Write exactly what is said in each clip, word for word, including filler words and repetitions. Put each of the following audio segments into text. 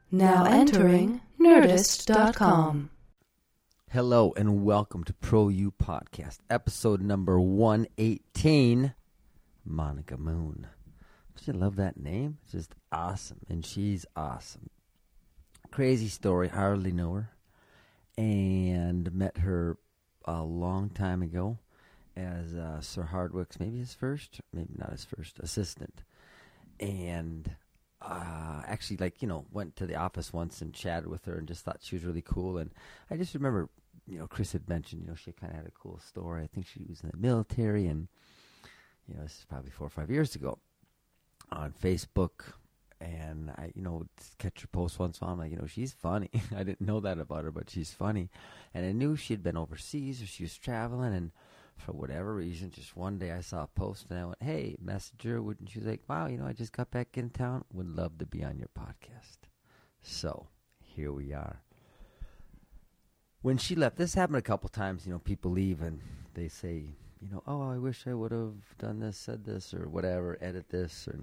Now entering Nerdist dot com. Hello and welcome to Pro U Podcast, episode number one eighteen, Monica Moon. Don't you love that name? It's just awesome, and she's awesome. Crazy story, hardly know her, and met her a long time ago as uh, Sir Hardwick's, maybe his first, maybe not his first, assistant. And uh, actually, like, you know, went to the office once and chatted with her and just thought she was really cool. And I just remember, you know, Chris had mentioned, you know, she kind of had a cool story. I think she was in the military, and, you know, this is probably four or five years ago on Facebook. And I, you know, catch her post once in a while. I'm like, you know, she's funny. I didn't know that about her, but she's funny. And I knew she'd been overseas or she was traveling, and for whatever reason, just one day I saw a post and I went, hey, messenger, wouldn't she? Like, wow, you know, I just got back in town. Would love to be on your podcast. So here we are. When she left, this happened a couple times, you know, people leave and they say, you know, oh, I wish I would have done this, said this, or whatever, edit this. Or,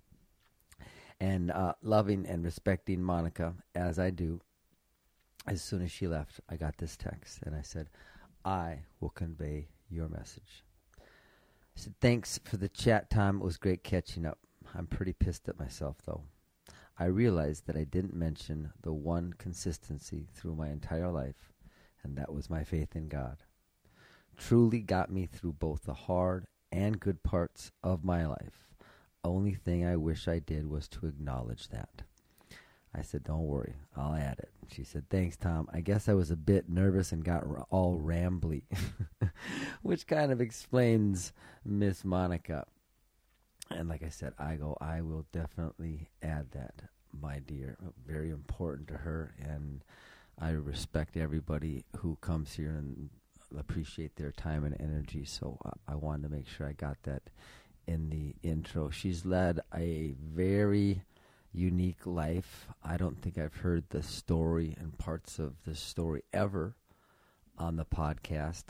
and uh, loving and respecting Monica, as I do, as soon as she left, I got this text and I said, I will convey your message. I said, thanks for the chat time. It was great catching up. I'm pretty pissed at myself, though. I realized that I didn't mention the one consistency through my entire life, and that was my faith in God. Truly got me through both the hard and good parts of my life. Only thing I wish I did was to acknowledge that. I said, don't worry, I'll add it. She said, thanks, Tom. I guess I was a bit nervous and got r- all rambly, which kind of explains Miss Monica. And like I said, I go, I will definitely add that, my dear. Very important to her, and I respect everybody who comes here and appreciate their time and energy. So uh, I wanted to make sure I got that in the intro. She's led a very unique life. I don't think I've heard the story and parts of the story ever on the podcast.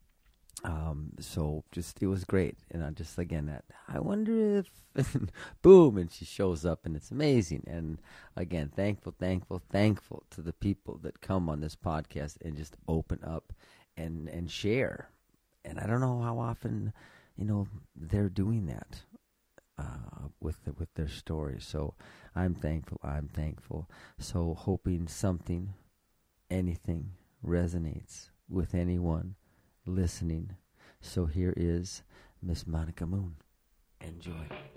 Um, so just, it was great. And I just, again, that, I wonder if, boom, and she shows up and it's amazing. And again, thankful, thankful, thankful to the people that come on this podcast and just open up and, and share. And I don't know how often, you know, they're doing that. Uh, with the, with their stories. So I'm thankful. I'm thankful. So hoping something, anything resonates with anyone listening. So here is Miss Monica Moon. Enjoy.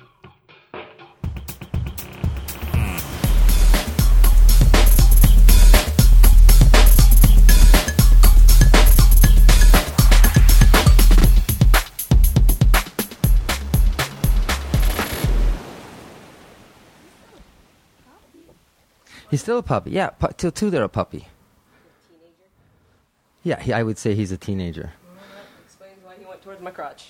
He's still a puppy. Yeah, pu- till two they're a puppy. Teenager? Yeah, he, I would say he's a teenager. Well, that explains why he went towards my crotch.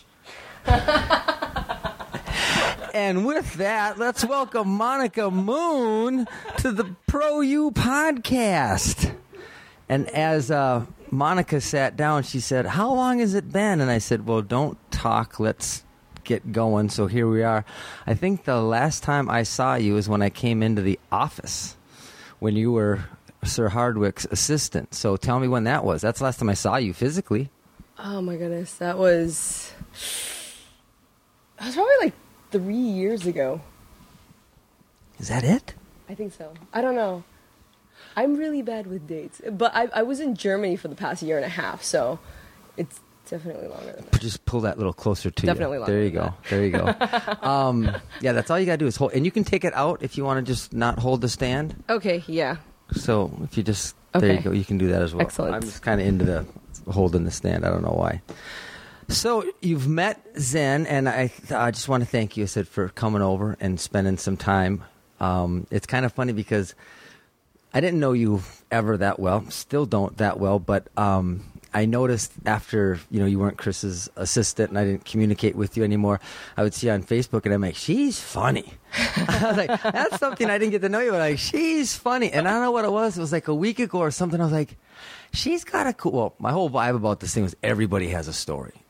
And with that, let's welcome Monica Moon to the Pro U Podcast. And as uh, Monica sat down, she said, how long has it been? And I said, well, don't talk. Let's get going. So here we are. I think the last time I saw you is when I came into the office, when you were Sir Hardwick's assistant. So tell me when that was. That's the last time I saw you physically. Oh my goodness, that was that was probably like three years ago. Is that it? I think so. I don't know. I'm really bad with dates, but I, I was in Germany for the past year and a half, so it's definitely longer than that. Just pull that a little closer to Definitely you. longer There you than go. There you go. um, yeah, that's all you got to do is hold. And you can take it out if you want to just not hold the stand. Okay, yeah. So if you just, there Okay. you go. You can do that as well. Excellent. I'm just kind of into the holding the stand. I don't know why. So you've met Zen, and I, I just want to thank you, I said, for coming over and spending some time. Um, it's kind of funny because I didn't know you ever that well, still don't that well, but um, I noticed after, you know, you weren't Chris's assistant and I didn't communicate with you anymore, I would see you on Facebook and I'm like, she's funny. I was like, that's something I didn't get to know you, but like, she's funny. And I don't know what it was. It was like a week ago or something. I was like, she's got a cool, well, my whole vibe about this thing was everybody has a story.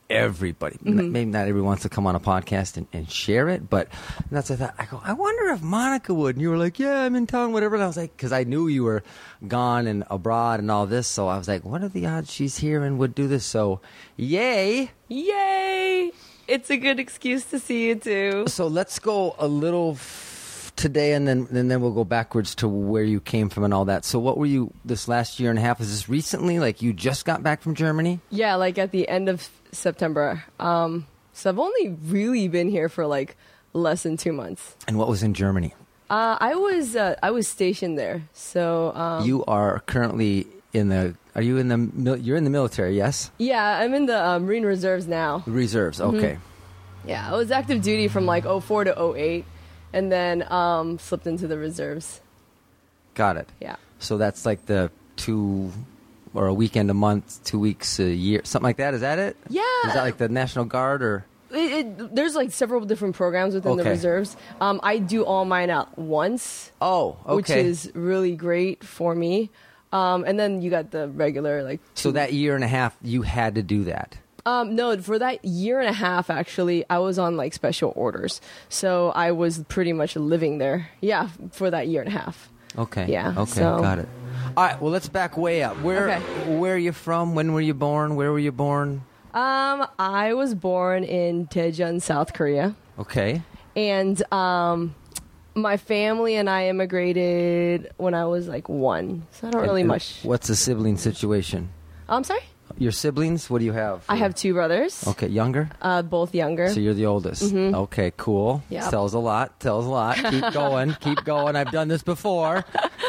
everybody. Mm-hmm. Maybe not everyone wants to come on a podcast and, and share it, but that's what I thought. I go, I wonder if Monica would. And you were like, yeah, I'm in town, whatever. And I was like, because I knew you were gone and abroad and all this. So I was like, what are the odds she's here and would do this? So, yay. Yay. It's a good excuse to see you too. So let's go a little f- today, and then and then we'll go backwards to where you came from and all that. So what were you this last year and a half? Is this recently? Like you just got back from Germany? Yeah, like at the end of September. Um, so I've only really been here for like less than two months. And what was in Germany? Uh, I was uh, I was stationed there. So um, you are currently in the. Are you in the? mil- You're in the military, yes? Yeah, I'm in the uh, Marine Reserves now. Reserves, okay. Mm-hmm. Yeah, I was active duty from like oh four to oh eight, and then um, slipped into the reserves. Got it. Yeah. So that's like the two, or a weekend a month, two weeks a year, something like that. Is that it? Yeah. Is that like the National Guard or? It, it, there's like several different programs within Okay. the reserves. Um, I do all mine at once. Oh, okay. Which is really great for me. Um, and then you got the regular like. So that year and a half, you had to do that. Um, no, for that year and a half, actually, I was on like special orders, so I was pretty much living there. Yeah, for that year and a half. Okay. Yeah, Okay. so- Got it. All right. Well, let's back way up. Where Okay. Where are you from? When were you born? Where were you born? Um, I was born in Daejeon, South Korea, Okay. and um, my family and I immigrated when I was like one, so I don't really And- much. What's the sibling situation? I'm sorry. Your siblings? What do you have? I have two brothers, Okay, younger? uh, both younger. So you're the oldest. Okay, cool. Yep. Tells a lot. Tells a lot. Keep going. Keep going. I've done this before.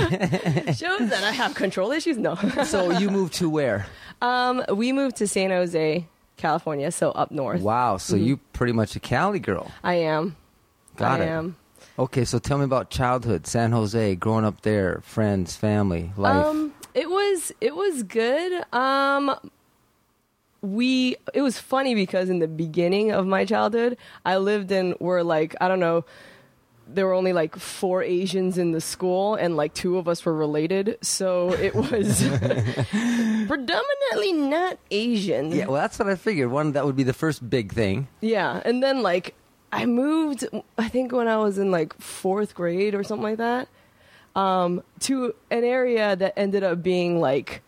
Shows that I have control issues. No. So you moved to where? um, we moved to San Jose, California, so up north. Wow. So you pretty much a Cali girl. I am. Got I it. am. Okay, so tell me about childhood, San Jose, growing up there, friends, family, life. Um, it was it was good. Um, we it was funny because in the beginning of my childhood, I lived in where like I don't know, there were only like four Asians in the school, and like two of us were related, so it was predominantly not Asian. Yeah, well, that's what I figured. One, that would be the first big thing. Yeah, and then like I moved, I think when I was in like fourth grade or something like that, um, to an area that ended up being like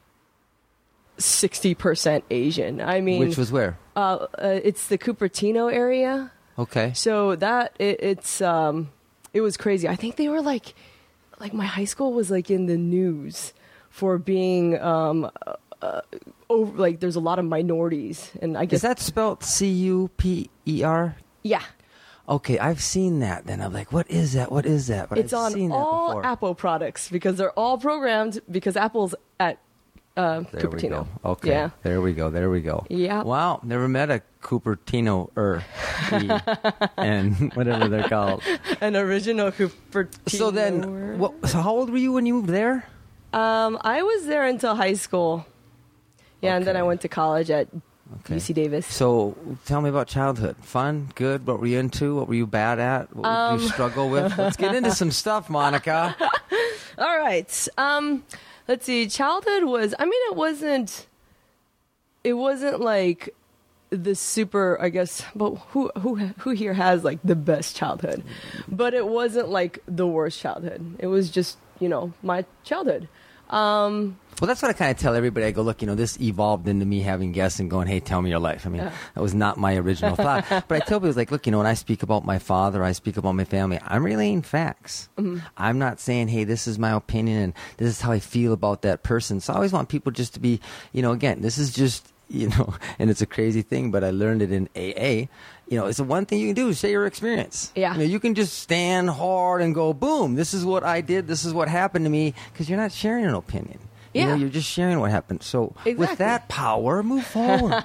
sixty percent Asian. I mean, Which was where? uh, uh, it's the Cupertino area. Okay. So that it, it's um, it was crazy. I think they were like, like my high school was like in the news for being um, uh, uh, over, like there's a lot of minorities, and I guess Is that spelled C U P E R? yeah. Okay, I've seen that. Then I'm like, what is that? What is that? But It's I've on seen that all before. Apple products because they're all programmed because Apple's at uh, There we Cupertino. go. Okay. Yeah. There we go. There we go. Yeah. Wow. Never met a Cupertino er and whatever they're called. An original Cupertino. So then, what? So how old were you when you moved there? Um, I was there until high school. Yeah, and then Okay. I went to college at Okay. U C Davis. So tell me about childhood. Fun, good. What were you into? What were you bad at? What Um. did you struggle with? Let's get into some stuff, Monica. All right. Um, let's see. Childhood was. I mean, it wasn't. It wasn't like the super. I guess. But who who who here has like the best childhood? But it wasn't like the worst childhood. It was just you know my childhood. Um, Well, that's what I kind of tell everybody. I go, look, you know, this evolved into me having guests and going, hey, tell me your life. I mean, Yeah. that was not my original thought. But I tell people, it's like, look, you know, when I speak about my father, I speak about my family, I'm relaying facts. Mm-hmm. I'm not saying, hey, this is my opinion and this is how I feel about that person. So I always want people just to be, you know, again, this is just, you know, and it's a crazy thing, but I learned it in A A. You know, it's the one thing you can do is say your experience. Yeah. You know, you can just stand hard and go, boom, this is what I did, this is what happened to me, because you're not sharing an opinion. You know, Yeah. you're just sharing what happened. So with Exactly. that power, move forward.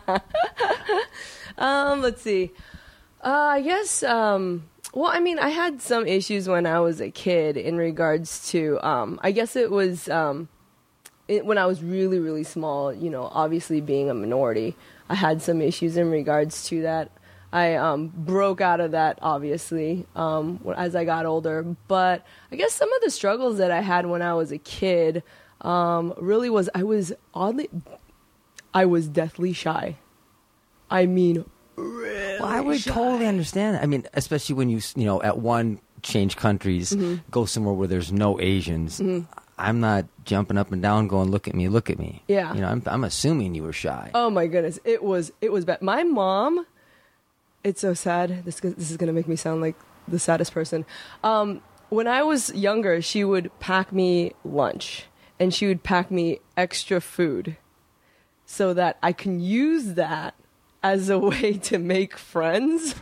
Um, let's see. Uh, I guess. Um, well, I mean, I had some issues when I was a kid in regards to. Um, I guess it was um, it, when I was really, really small. You know, obviously being a minority, I had some issues in regards to that. I um, broke out of that, obviously, um, as I got older. But I guess some of the struggles that I had when I was a kid um, really was I was oddly, I was deathly shy. I mean, really Well, I would shy. totally understand. I mean, especially when you, you know, at one change countries, Mm-hmm. go somewhere where there's no Asians. I'm not jumping up and down going, look at me, look at me. Yeah. You know, I'm, I'm assuming you were shy. Oh my goodness, it was it was bad. My mom, it's so sad. This this is gonna make me sound like the saddest person. Um, when I was younger, she would pack me lunch, and she would pack me extra food, so that I can use that as a way to make friends.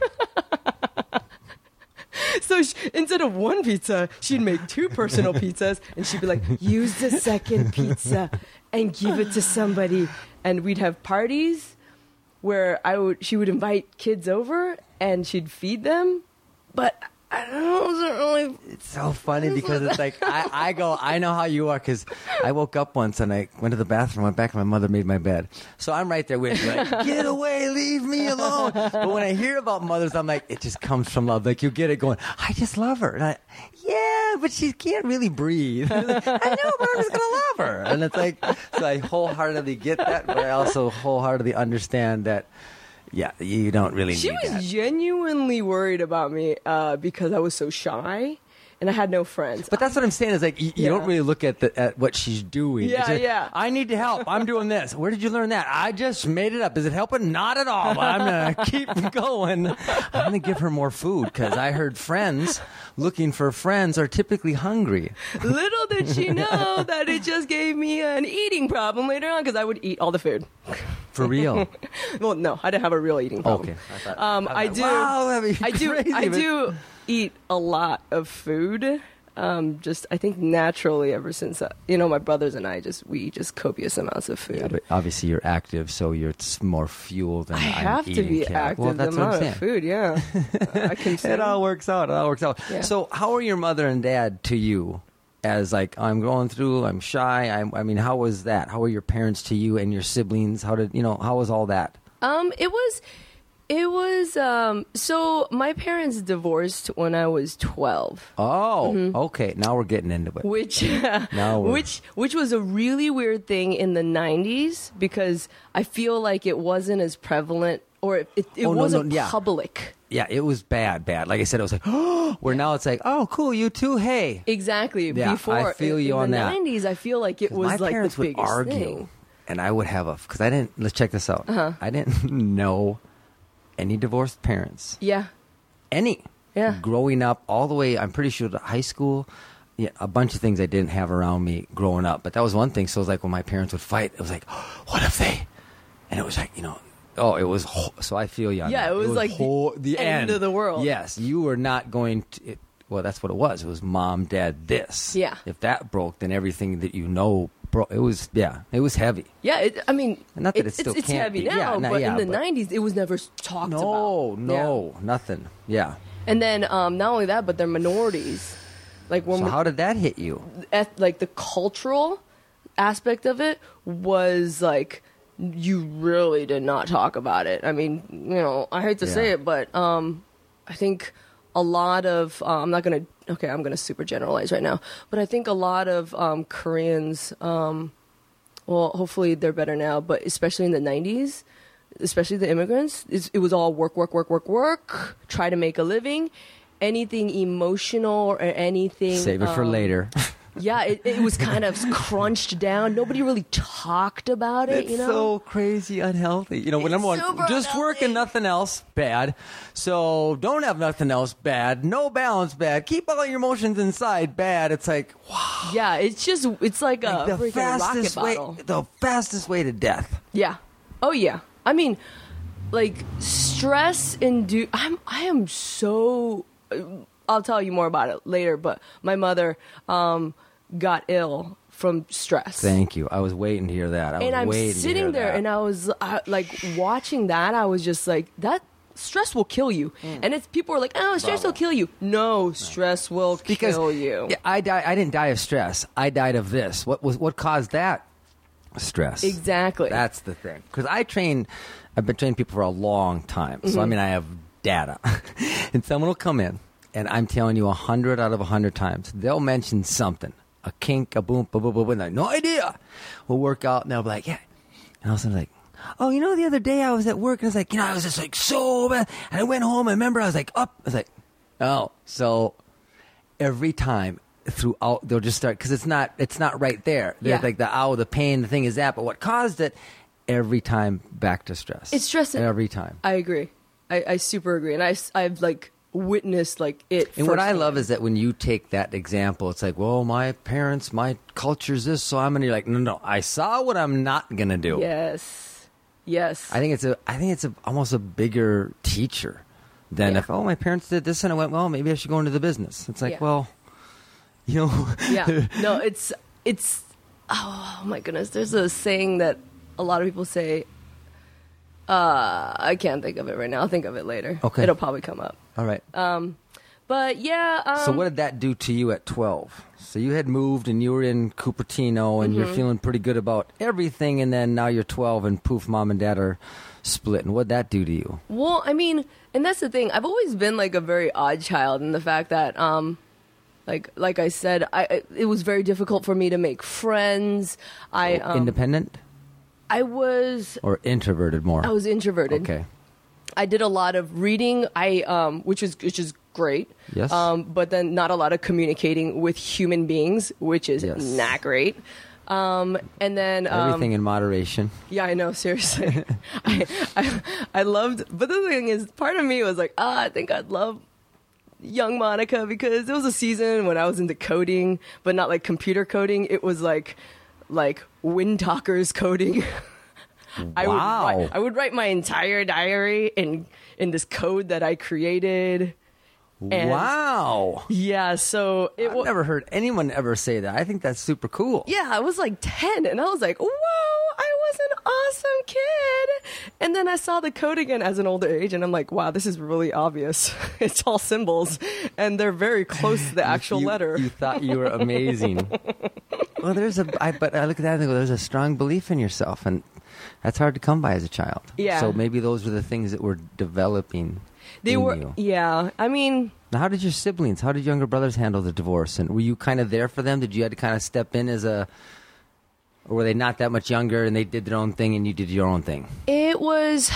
So she, instead of one pizza, she'd make two personal pizzas, and she'd be like, use the second pizza and give it to somebody. And we'd have parties where I would, she would invite kids over and she'd feed them. But I don't know, it wasn't really. It's so funny because it's like, I, I go, I know how you are, because I woke up once and I went to the bathroom, went back, and my mother made my bed. So I'm right there with you, like, get away, leave me alone. But when I hear about mothers, I'm like, it just comes from love. Like, you get it going, I just love her. And I, yeah, but she can't really breathe. Like, I know, but I'm just going to love her. And it's like, so I wholeheartedly get that, but I also wholeheartedly understand that, yeah, you don't really She need was that. genuinely worried about me uh, because I was so shy and I had no friends. But that's what I'm saying is like you, you Yeah. don't really look at the at what she's doing. Yeah, It's just, yeah. I need to help. I'm doing this. Where did you learn that? I just made it up. Is it helping? Not at all. But I'm gonna keep going. I'm gonna give her more food because I heard friends looking for friends are typically hungry. Little did she know that it just gave me an eating problem later on because I would eat all the food. For real. Well, no, I didn't have a real eating problem. Okay. I thought- Um, I I thought, do. wow, that'd be I do. crazy, I but- do eat a lot of food. Um, just I think naturally ever since uh, you know my brothers and I just we eat just copious amounts of food. Yeah, but obviously you're active, so you're it's more fuel than I I'm have to eating be cat. active. Well, that's the what I'm amount saying. of food, yeah. Uh, I can. It all works out. It all works out. Yeah. So, how are your mother and dad to you? As like, I'm going through, I'm shy. I'm, I mean, how was that? How were your parents to you and your siblings? How did you know? How was all that? Um, it was, it was. Um, so my parents divorced when I was twelve. Oh, Mm-hmm. okay. Now we're getting into it. Which, Now we're- which, which was a really weird thing in the nineties because I feel like it wasn't as prevalent or it, it, it Oh, no, wasn't no, yeah. public. Yeah, it was bad, bad. Like I said, it was like, oh, where now it's like, oh, cool, you too. Hey, Exactly. Yeah, Before I feel in, you in on the that. nineties, I feel like it was my like parents the would biggest argue, thing. and I would have a because I didn't. Let's check this out. Uh-huh. I didn't know any divorced parents. Yeah. Any. Yeah. Growing up, all the way, I'm pretty sure to high school, yeah, a bunch of things I didn't have around me growing up. But that was one thing. So it was like when my parents would fight, it was like, what if they? And it was like, you know, oh, it was, ho- so I feel you on Yeah, that. it was like the ho- the end of the world. Yes, you were not going to, it, well, that's what it was. It was mom, dad, this. Yeah. If that broke, then everything that you know broke. It was, yeah, it was heavy. Yeah, it, I mean, Not that it it's, still it's can't heavy be. now, Yeah, no, but yeah, in the but- nineties, it was never talked about. No, Yeah. no, nothing. Yeah. And then um, not only that, but they're minorities. Like when So we- how did that hit you? eth- like the cultural aspect of it was like you really did not talk about it. I mean, you know, I hate to say Yeah. it, but um, I think a lot of uh, I'm not gonna okay, I'm gonna super generalize right now, but I think a lot of um, Koreans, um, well, hopefully they're better now, but especially in the nineties, especially the immigrants, it's, it was all work, work, work, work, work, try to make a living. Anything emotional or anything. Save it for um, later. Yeah, it, it was kind of crunched down. Nobody really talked about it, It's you know? so crazy unhealthy. You know, when It's number one, super just work unhealthy. and nothing else, bad. So don't have nothing else, bad. No balance, bad. Keep all your emotions inside, bad. It's like, wow. Yeah, it's just, it's like, Like a the freaking rocket fastest way, bottle. the fastest way to death. Yeah. Oh, yeah. I mean, like, stress indu- I'm, I am so, I'll tell you more about it later, but my mother um, got ill from stress. Thank you. I was waiting to hear that. I was and I'm waiting to hear sitting there that. and I was uh, like watching that. I was just like, that stress will kill you. And it's people are like, oh, stress Bravo. will kill you. No, stress will because kill you. Yeah, I die, I didn't die of stress. I died of this. What was what caused that? Stress. Exactly. That's the thing. Because I train, I've been training people for a long time. So I mean, I have data, and someone will come in, and I'm telling you, a hundred out of a hundred times, they'll mention something, a kink, a boom, boom, boom, boom, and I have no idea. We'll work out, and they'll be like, yeah, and all of a sudden, like, oh, you know, the other day I was at work and I was like, you know, I was just like so bad. And I went home. I remember I was like, up. I was like, oh. So every time throughout, they'll just start, because it's not, it's not right there. They're Yeah. like the, oh, the pain, the thing is that. But what caused it, every time back to stress. It's stress. Every time. I agree. I, I super agree. And I, I've like witnessed like it. And what I firsthand. love is that when you take that example, it's like, well, my parents, my culture's this, so I'm gonna. You're like, no, no, I saw what I'm not gonna do. Yes. Yes. I think it's a, I think it's a, almost a bigger teacher than Yeah. if, oh, my parents did this and I went, well, maybe I should go into the business. It's like, Yeah. well, you know, Yeah. No, it's it's oh my goodness. There's a saying that a lot of people say. Uh, I can't think of it right now. I'll think of it later. Okay. It'll probably come up. all right. But yeah. Um, So what did that do to you at twelve? So you had moved and you were in Cupertino and Mm-hmm. you're feeling pretty good about everything, and then now you're twelve and poof, mom and dad are split. And what'd that do to you? Well, I mean, and that's the thing. I've always been like a very odd child in the fact that, um, like, like I said, I it was very difficult for me to make friends. I um, Independent I was or introverted more? I was introverted. Okay. I did a lot of reading. I um, which is which is great. Yes. Um, but then not a lot of communicating with human beings, which is Yes. not great. Um, and then um, Everything in moderation. Yeah, I know. Seriously, I, I I loved. But the thing is, part of me was like, ah, I think I'd love young Monica, because it was a season when I was into coding, but not like computer coding. It was like like Windtalkers coding. I would Wow. write, I would write my entire diary in in this code that I created. And- Wow. Yeah, so it I've was. never heard anyone ever say that. I think that's super cool. Yeah, I was like ten, and I was like, whoa, I was an awesome kid. And then I saw the code again as an older age, and I'm like, wow, this is really obvious. It's all symbols, and they're very close to the actual you, letter. You thought you were amazing. Well, there's a, I, but I look at that and go, there's a strong belief in yourself, and that's hard to come by as a child. Yeah. So maybe those were the things that were developing They in were, you. yeah, I mean, Now, how did your siblings, how did younger brothers handle the divorce? And were you kind of there for them? Did you have to kind of step in as a, or were they not that much younger and they did their own thing and you did your own thing? it was,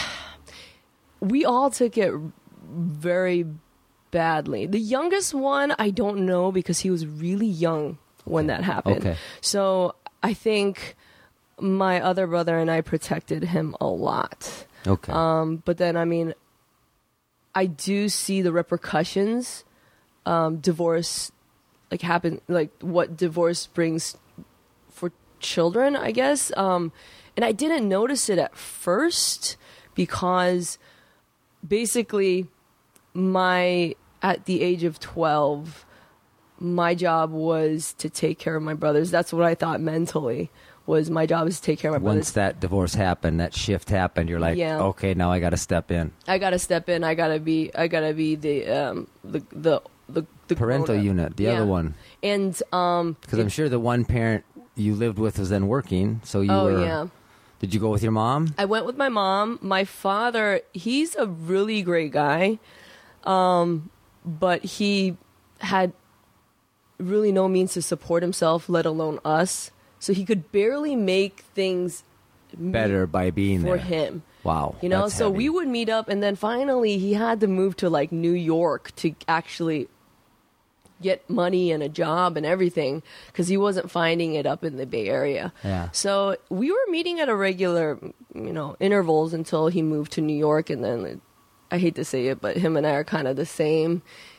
we all took it very badly. The youngest one, I don't know, because he was really young when that happened. Okay. So I think my other brother and I protected him a lot. Okay. Um, but then, I mean, I do see the repercussions, um, divorce, like happen, like what divorce brings for children, I guess. Um, and I didn't notice it at first because basically my, at the age of twelve, my job was to take care of my brothers. That's what I thought mentally. Was my job is to take care of my Once brothers. that divorce happened, that shift happened, you're like, Yeah. okay, now I got to step in. I gotta step in. I gotta be. I gotta be the um the the the, the Parental grown-up. unit, the Yeah. other one. And um Because I'm sure the one parent you lived with was then working, so you oh were. yeah, Did you go with your mom? I went with my mom. My father, he's a really great guy, um, but he had really no means to support himself, let alone us. So he could barely make things Better by being for there. him. Wow. You know, that's so heavy. we would meet up, and then finally he had to move to like New York to actually get money and a job and everything because he wasn't finding it up in the Bay Area. Yeah. So we were meeting at a regular, you know, intervals until he moved to New York, and then I hate to say it, but him and I are kind of the same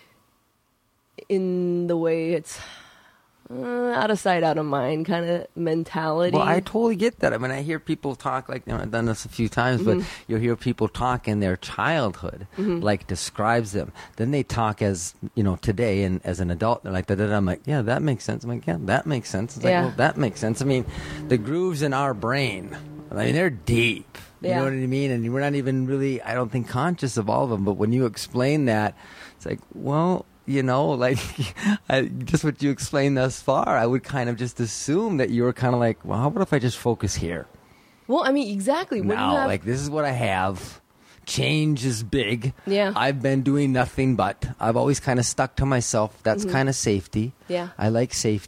in the way it's uh, out of sight, out of mind kind of mentality. Well, I totally get that. I mean, I hear people talk like, you know, I've done this a few times, Mm-hmm. but you'll hear people talk in their childhood, like describes them. Then they talk as, you know, today and as an adult, they're like, da, da, da. I'm like, yeah, that makes sense. I'm like, yeah, that makes sense. It's like, Yeah. well, that makes sense. I mean, the grooves in our brain, I mean, they're deep. You Yeah. know what I mean? And we're not even really, I don't think, conscious of all of them. But when you explain that, it's like, well, you know, like I, just what you explained thus far, I would kind of just assume that you were kind of like, well, how about if I just focus here? well, I mean, exactly. When now, you have, like, this is what I have. Change is big. Yeah. I've been doing nothing but. I've always kind of stuck to myself. That's kind of safety. Yeah. I like safety.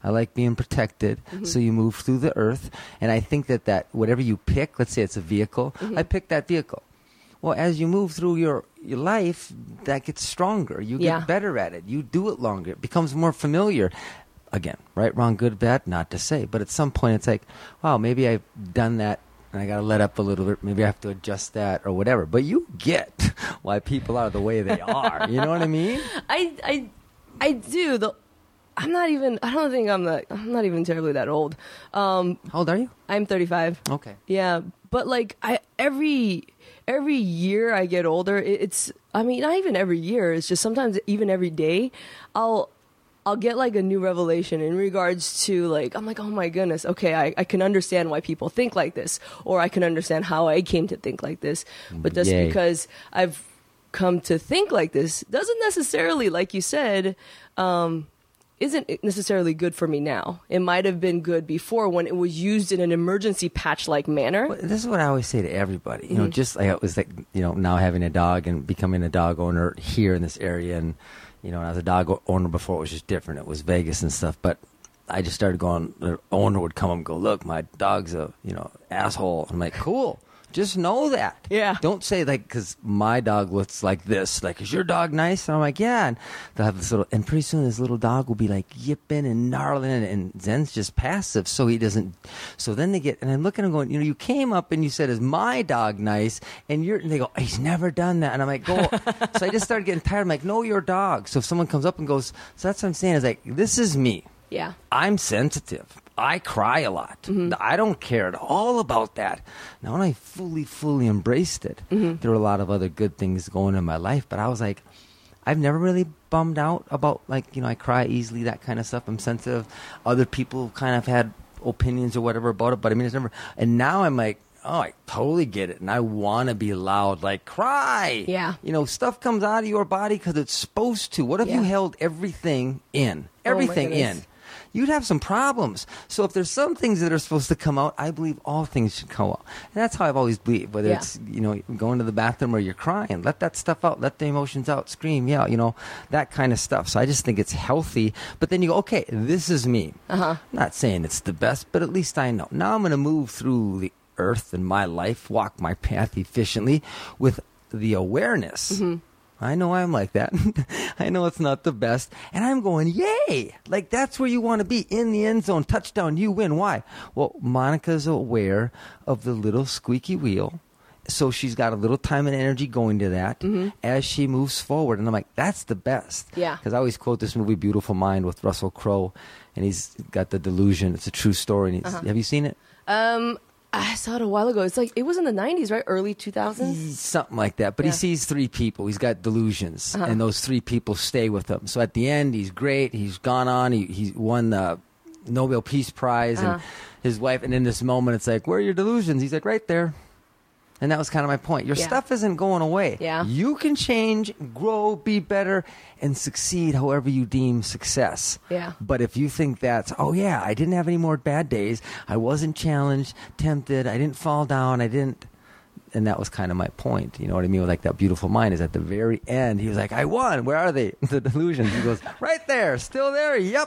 I like being protected. Mm-hmm. So you move through the earth. And I think that, that whatever you pick, let's say it's a vehicle, Mm-hmm. I picked that vehicle. Well, as you move through your, your life, that gets stronger. You get Yeah. better at it. You do it longer. It becomes more familiar. Again, right, wrong, good, bad, not to say. But at some point, it's like, wow, maybe I've done that, and I got to let up a little bit. Maybe I have to adjust that or whatever. But you get why people are the way they are. You know what I mean? I, I, I do. The, I'm not even. I don't think I'm that. I'm not even terribly that old. Um, How old are you? I'm thirty-five. Okay. Yeah, but like I every every year I get older, it, it's. I mean, not even every year. It's just sometimes even every day, I'll. I'll get like a new revelation in regards to like, I'm like, oh my goodness, okay, I, I can understand why people think like this, or I can understand how I came to think like this. But just Yay. because I've come to think like this doesn't necessarily, like you said, um, isn't necessarily good for me now. It might have been good before when it was used in an emergency patch-like manner. Well, this is what I always say to everybody. You know, just like it was like, you know, now having a dog and becoming a dog owner here in this area. And, you know, when I was a dog owner before, it was just different. It was Vegas and stuff. But I just started going, the owner would come and go, look, my dog's a, you know, asshole. I'm like, cool. Just know that. Yeah. Don't say, like, because my dog looks like this. Like, is your dog nice? And I'm like, yeah. And they'll have this little, and pretty soon this little dog will be like yipping and gnarling, and, and Zen's just passive, so he doesn't. So then they get, and I'm looking and going, you know, you came up and you said, is my dog nice? And you're, and they go, he's never done that. And I'm like, go. So I just started getting tired. I'm like, know your dog. So if someone comes up and goes, so that's what I'm saying, is like, this is me. Yeah. I'm sensitive. I cry a lot. Mm-hmm. I don't care at all about that. Now, when I fully, fully embraced it, Mm-hmm. there were a lot of other good things going in my life. But I was like, I've never really bummed out about, like, you know, I cry easily, that kind of stuff. I'm sensitive. Other people kind of had opinions or whatever about it. But I mean, it's never. And now I'm like, oh, I totally get it. And I want to be loud, like, cry. Yeah. You know, stuff comes out of your body because it's supposed to. What if Yeah. you held everything in? Oh, my Everything goodness. in. You'd have some problems. So if there's some things that are supposed to come out, I believe all things should come out. And that's how I've always believed, whether Yeah. it's, you know, going to the bathroom or you're crying. Let that stuff out. Let the emotions out. Scream, yell, you know, that kind of stuff. So I just think it's healthy. But then you go, okay, this is me. Uh-huh. I'm not saying it's the best, but at least I know. Now I'm going to move through the earth in my life, walk my path efficiently with the awareness. Mm-hmm. I know I'm like that. I know it's not the best. And I'm going, yay! Like, that's where you want to be, in the end zone, touchdown, you win. Why? Well, Monica's aware of the little squeaky wheel. So she's got a little time and energy going to that Mm-hmm. as she moves forward. And I'm like, that's the best. Yeah. Because I always quote this movie, Beautiful Mind, with Russell Crowe. And he's got the delusion. It's a true story. And he's, Uh-huh. have you seen it? Um, I saw it a while ago. It's like, it was in the nineties, right? Early two thousands? Something like that. But Yeah. he sees three people. He's got delusions. Uh-huh. And those three people stay with him. So at the end, he's great. He's gone on. He, he won the Nobel Peace Prize. Uh-huh. And his wife, and in this moment, it's like, where are your delusions? He's like, right there. And that was kind of my point. Your Yeah. stuff isn't going away. Yeah. You can change, grow, be better, and succeed however you deem success. Yeah. But if you think that's, oh, yeah, I didn't have any more bad days. I wasn't challenged, tempted. I didn't fall down. I didn't. And that was kind of my point. You know what I mean? With like that Beautiful Mind is at the very end. He was like, I won. Where are they? The delusions. He goes, right there. Still there? Yep.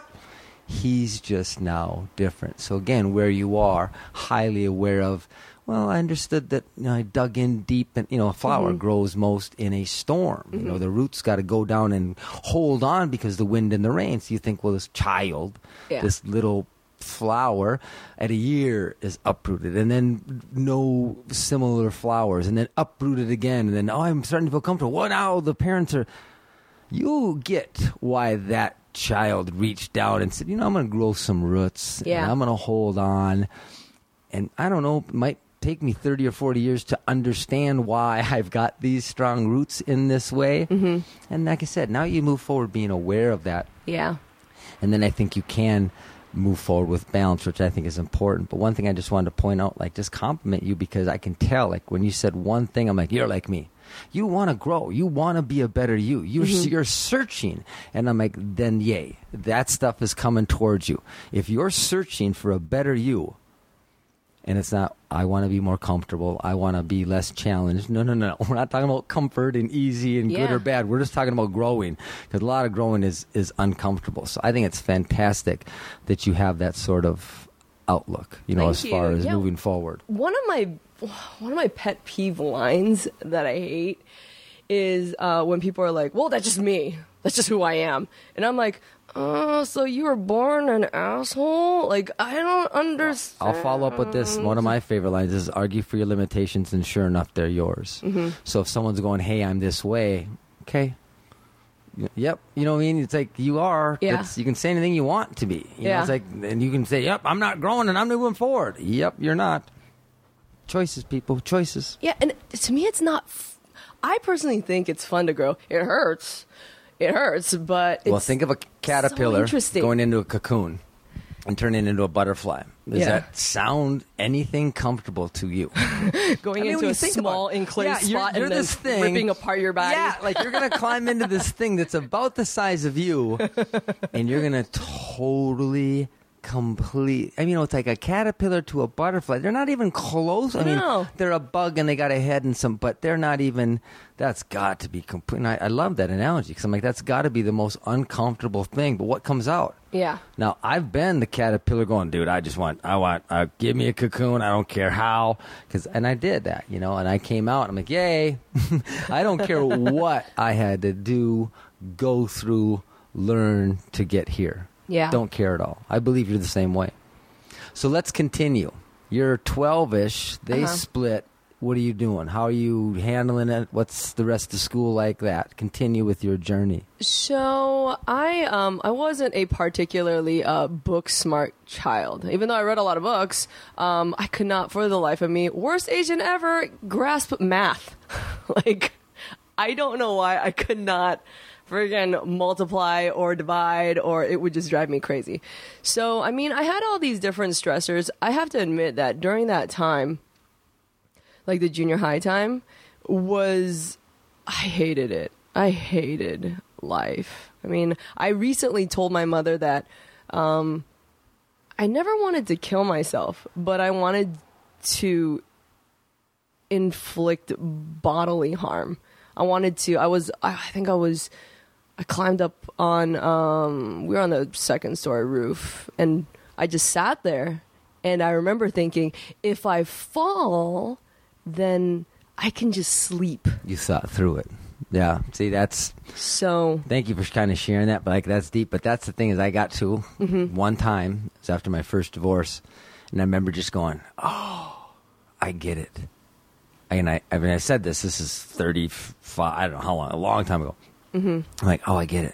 He's just now different. So again, where you are, highly aware of, well, I understood that, you know, I dug in deep, and, you know, a flower Mm-hmm. grows most in a storm. You know, the roots got to go down and hold on because the wind and the rain. So you think, well, this child, Yeah. this little flower at a year is uprooted, and then no similar flowers, and then uprooted again, and then, oh, I'm starting to feel comfortable. Well, now the parents are, you get why that child reached down and said, you know, I'm going to grow some roots, Yeah. and I'm going to hold on. And I don't know, it might take me thirty or forty years to understand why I've got these strong roots in this way. Mm-hmm. And like I said, now you move forward being aware of that. Yeah. And then I think you can move forward with balance, which I think is important. But one thing I just wanted to point out, like, just compliment you, because I can tell, like, when you said one thing, I'm like, you're like me. You want to grow. You want to be a better you. You're, Mm-hmm. you're searching. And I'm like, then yay. That stuff is coming towards you. If you're searching for a better you, And it's not, I want to be more comfortable. I want to be less challenged. No, no, no. We're not talking about comfort and easy and Yeah. good or bad. We're just talking about growing, because a lot of growing is, is uncomfortable. So I think it's fantastic that you have that sort of outlook, you know, Thank as far you. as Yeah. moving forward. One of my one of my pet peeve lines that I hate is uh, when people are like, "Well, that's just me. That's just who I am," and I'm like, "Oh, so you were born an asshole? Like, I don't understand." I'll follow up with this. One of my favorite lines is argue for your limitations, and sure enough, they're yours. Mm-hmm. So if someone's going, hey, I'm this way, okay. Y- Yep. You know what I mean? It's like you are. Yeah. It's, you can say anything you want to be. You know, Yeah. it's like, and you can say, yep, I'm not growing and I'm moving forward. Yep, you're not. Choices, people. Choices. Yeah, and to me, it's not. F- I personally think it's fun to grow. It hurts. It hurts, but it's Well, think of a caterpillar interesting. going into a cocoon and turning into a butterfly. Does Yeah. that sound anything comfortable to you? going I mean, when into you a think small about it. enclosed Yeah, you're- spot you're and then this thing- ripping apart your body. Yeah, like you're going to climb into this thing that's about the size of you, and you're going to totally complete. I mean, you know, it's like a caterpillar to a butterfly. They're not even close. I mean, No. they're a bug and they got a head and some, but they're not even. That's got to be complete. And I, I love that analogy because I'm like, that's got to be the most uncomfortable thing. But what comes out? Yeah. Now, I've been the caterpillar going, dude, I just want, I want, uh, give me a cocoon. I don't care how. Cause, and I did that, you know, and I came out and I'm like, yay. I don't care what I had to do, go through, learn to get here. Yeah. Don't care at all. I believe you're the same way. So let's continue. You're twelve-ish. They Uh-huh. split. What are you doing? How are you handling it? What's the rest of school like that? Continue with your journey. So I um I wasn't a particularly uh, book smart child. Even though I read a lot of books, um I could not for the life of me, worst Asian ever, grasp math. Like, I don't know why I could not friggin' multiply or divide, or it would just drive me crazy. So I mean, I had all these different stressors. I have to admit that during that time, like the junior high time, was I hated it. I hated life. I mean, I recently told my mother that um, I never wanted to kill myself, but I wanted to inflict bodily harm. I wanted to, I was, I think I was, I climbed up on, um, we were on the second story roof, and I just sat there, and I remember thinking, if I fall, then I can just sleep. You thought through it. Yeah. See, that's, So, thank you for kind of sharing that, but like that's deep. But that's the thing is I got to Mm-hmm. one time, it was after my first divorce, and I remember just going, oh, I get it. And I, I mean, I said this, this is thirty-five, I don't know how long, a long time ago. mm-hmm. I'm like, oh, I get it.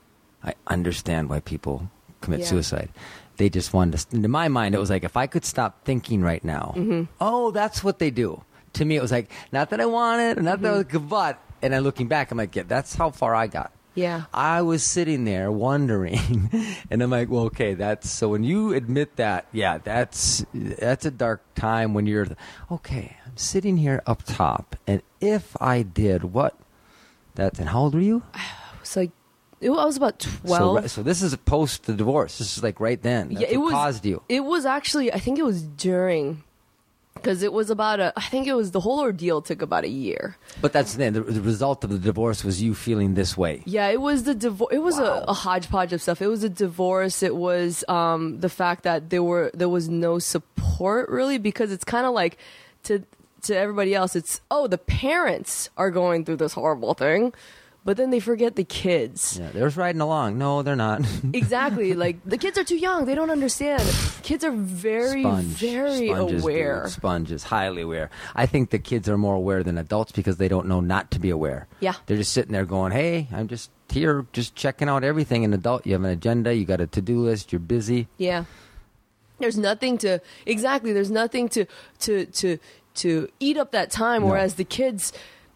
I understand why people commit Yeah. suicide. They just wanted to, in my mind, it was like, if I could stop thinking right now, Mm-hmm. oh, that's what they do. To me, it was like, not that I want it, not that I was Mm-hmm. good, but, and then looking back, I'm like, yeah, that's how far I got. yeah. I was sitting there wondering, and I'm like, well, okay, that's, so when you admit that, yeah, that's, that's a dark time when you're, okay, I'm sitting here up top, and if I did what, that, and how old were you? It's like, it, I was about twelve. So, so this is post the divorce. This is like right then. That's yeah, it what was caused you. It was actually, I think it was during, because it was about a, I think it was the whole ordeal took about a year. But that's the, the, the result of the divorce was you feeling this way. Yeah, it was the divorce. It was Wow. a, a hodgepodge of stuff. It was a divorce. It was um, the fact that there were there was no support really, because it's kind of like to to everybody else, it's, oh, the parents are going through this horrible thing, but then they forget the kids. Yeah, they're just riding along. No, they're not. Exactly. Like, the kids are too young. They don't understand. Kids are very, Sponge. very Sponges, aware. dude. Sponges, highly aware. I think the kids are more aware than adults because they don't know not to be aware. Yeah. They're just sitting there going, hey, I'm just here, just checking out everything. An adult, you have an agenda, you got a to-do list, you're busy. Yeah. There's nothing to, exactly, there's nothing to, to, to, to eat up that time, No. whereas the kids,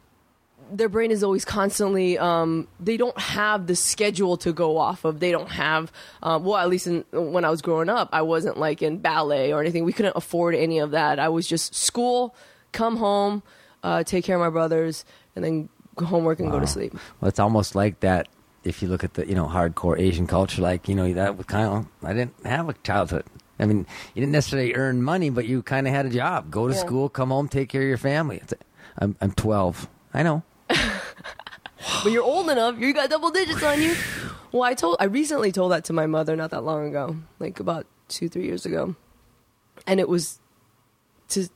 their brain is always constantly, um, they don't have the schedule to go off of. They don't have, um, well, at least in, when I was growing up, I wasn't like in ballet or anything. We couldn't afford any of that. I was just school, come home, uh, take care of my brothers, and then go homework and go to Wow. sleep. Well, it's almost like that if you look at the, you know, hardcore Asian culture, like, you know, that was kind of, I didn't have a childhood. I mean, you didn't necessarily earn money, but you kind of had a job. Go to Yeah. school, come home, take care of your family. It's, I'm I'm twelve. I know. But you're old enough. You got double digits on you. Well, I told I recently told that to my mother not that long ago, like about two, three years ago, and it was to.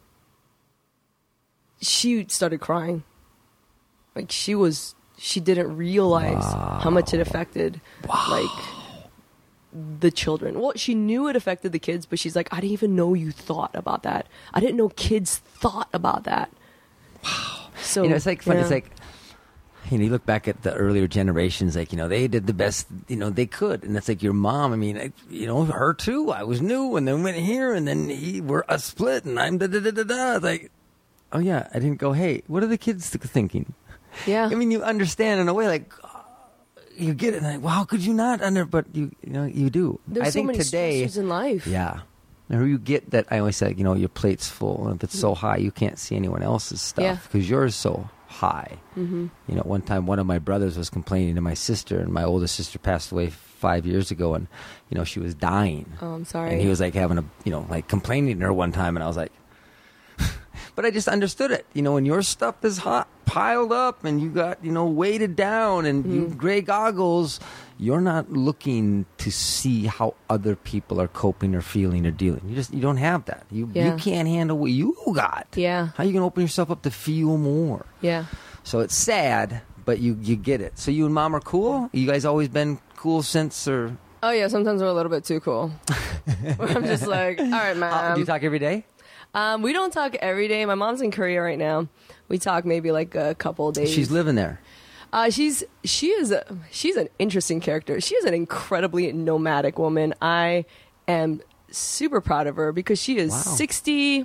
She started crying. Like she was, she didn't realize Wow. how much it affected, like the children. Well, she knew it affected the kids, but she's like, I didn't even know you thought about that. I didn't know kids thought about that. Wow. So You know, it's like fun. yeah. It's like, you know, you look back at the earlier generations, like, you know, they did the best, you know, they could. And it's like your mom, I mean, I, you know, her too. I was new and then went here and then he, we're a split and I'm da da da da da. It's like, oh yeah, I didn't go, hey, what are the kids th- thinking? yeah. I mean, you understand in a way, like, uh, you get it. And like, well, how could you not under, but you, you know, you do. There's I so think many today, stressors in life. yeah. Or you get that, I always say, you know, your plate's full. And if it's so high, you can't see anyone else's Yeah. stuff because yours is so high. Mm-hmm. You know, one time one of my brothers was complaining to my sister, and my oldest sister passed away five years ago, and, you know, she was dying. Oh, I'm sorry. And he was like having a, you know, like complaining to her one time, and I was like, but I just understood it. You know, when your stuff is hot, piled up, and you got, you know, weighted down, and you Mm. gray goggles, you're not looking to see how other people are coping or feeling or dealing. You just, you don't have that. You Yeah. you can't handle what you got. Yeah. How you gonna open yourself up to feel more? Yeah. So it's sad, but you you get it. So you and mom are cool? You guys always been cool since, or Oh yeah, sometimes we're a little bit too cool. Where I'm just like, all right, uh, man. do you talk every day? Um, we don't talk every day. My mom's in Korea right now. We talk maybe like a couple days. She's living there. Uh, she's she is a, she's an interesting character. She is an incredibly nomadic woman. I am super proud of her because she is Wow. sixty.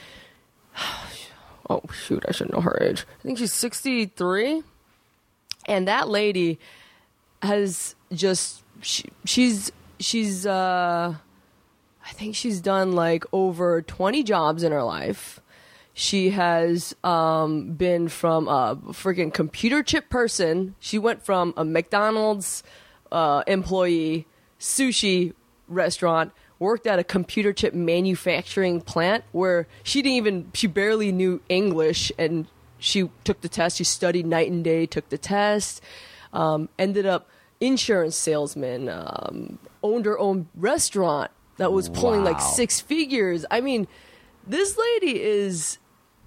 Oh shoot, I should know her age. I think she's sixty-three, and that lady has just she, she's she's uh, I think she's done like over twenty jobs in her life. She has um, been from a freaking computer chip person. She went from a McDonald's uh, employee, sushi restaurant, worked at a computer chip manufacturing plant where she didn't even, she barely knew English, and she took the test. She studied night and day, took the test, um, ended up insurance salesman, um, owned her own restaurant that was pulling like Wow. six figures. I mean, this lady is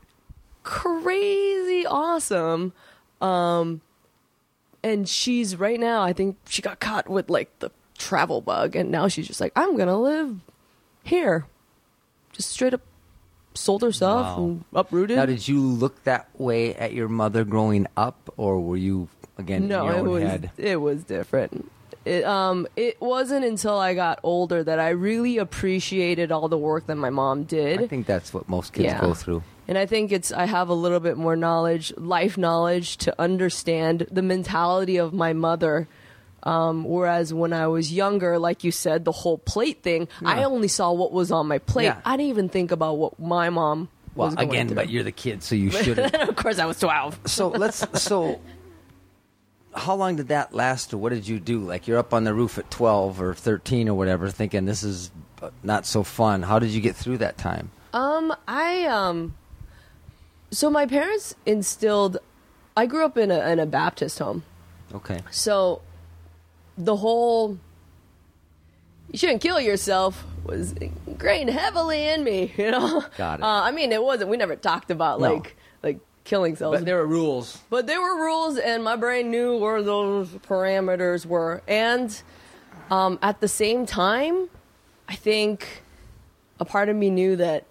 crazy awesome. Um, and she's right now, I think she got caught with like the travel bug, and now she's just like, I'm gonna live here. Just straight up sold her stuff Wow. and uprooted. Now, did you look that way at your mother growing up, or were you again no, in your it own was head? it was different. It um it wasn't until I got older that I really appreciated all the work that my mom did. I think that's what most kids Yeah. go through. And I think it's I have a little bit more knowledge, life knowledge, to understand the mentality of my mother. Um, whereas when I was younger, like you said, the whole plate thing, I Yeah. only saw what was on my plate. Yeah. I didn't even think about what my mom Well, was going again, through. but you're the kid, so you shouldn't. of course, I was twelve. So let's. So, how long did that last, or what did you do? Like, you're up on the roof at twelve or thirteen or whatever, thinking this is not so fun. How did you get through that time? Um, I um, so my parents instilled. I grew up in a in a Baptist home, Okay. so the whole "you shouldn't kill yourself" was ingrained heavily in me. You know, Got it. Uh, I mean, it wasn't. We never talked about No. like like killing selves, But there are rules. But there were rules, and my brain knew where those parameters were. And um, at the same time, I think a part of me knew that,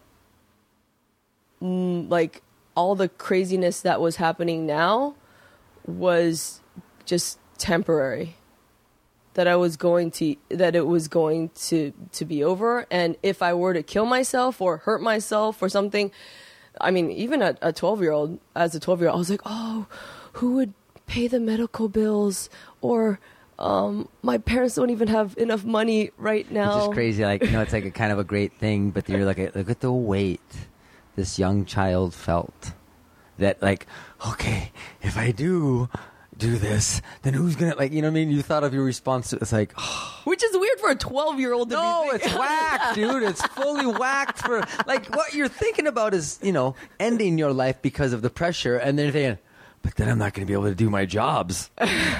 mm, like, all the craziness that was happening now was just temporary. That I was going to, that it was going to, to be over. And if I were to kill myself or hurt myself or something, I mean, even a, a twelve-year-old, as a twelve-year-old, I was like, oh, who would pay the medical bills? Or um, my parents don't even have enough money right now. It's just crazy. Like, you know, it's like a kind of a great thing, but you're like, look at the weight this young child felt. That, like, okay, if I do do this, then who's gonna like? You know what I mean? You thought of your response. To, it's like, oh. Which is weird for a twelve-year-old to no, be it's thinking. whacked, dude. It's fully whacked for like what you're thinking about is you know ending your life because of the pressure, and then you're thinking, but then I'm not going to be able to do my jobs.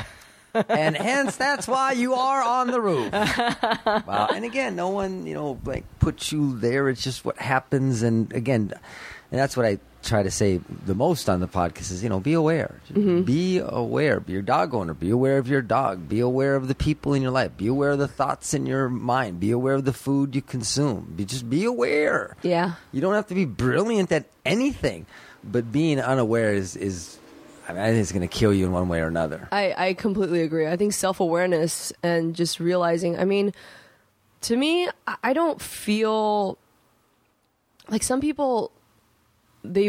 And hence, that's why you are on the roof. Wow. And again, no one, you know, like puts you there. It's just what happens. And again, and that's what I try to say the most on the podcast is, you know, be aware. Mm-hmm. Be aware. Be your dog owner. Be aware of your dog. Be aware of the people in your life. Be aware of the thoughts in your mind. Be aware of the food you consume. Be just be aware. Yeah. You don't have to be brilliant at anything, but being unaware is is. I mean, I think it's going to kill you in one way or another. I, I completely agree. I think self-awareness and just realizing, I mean, to me, I don't feel like some people, they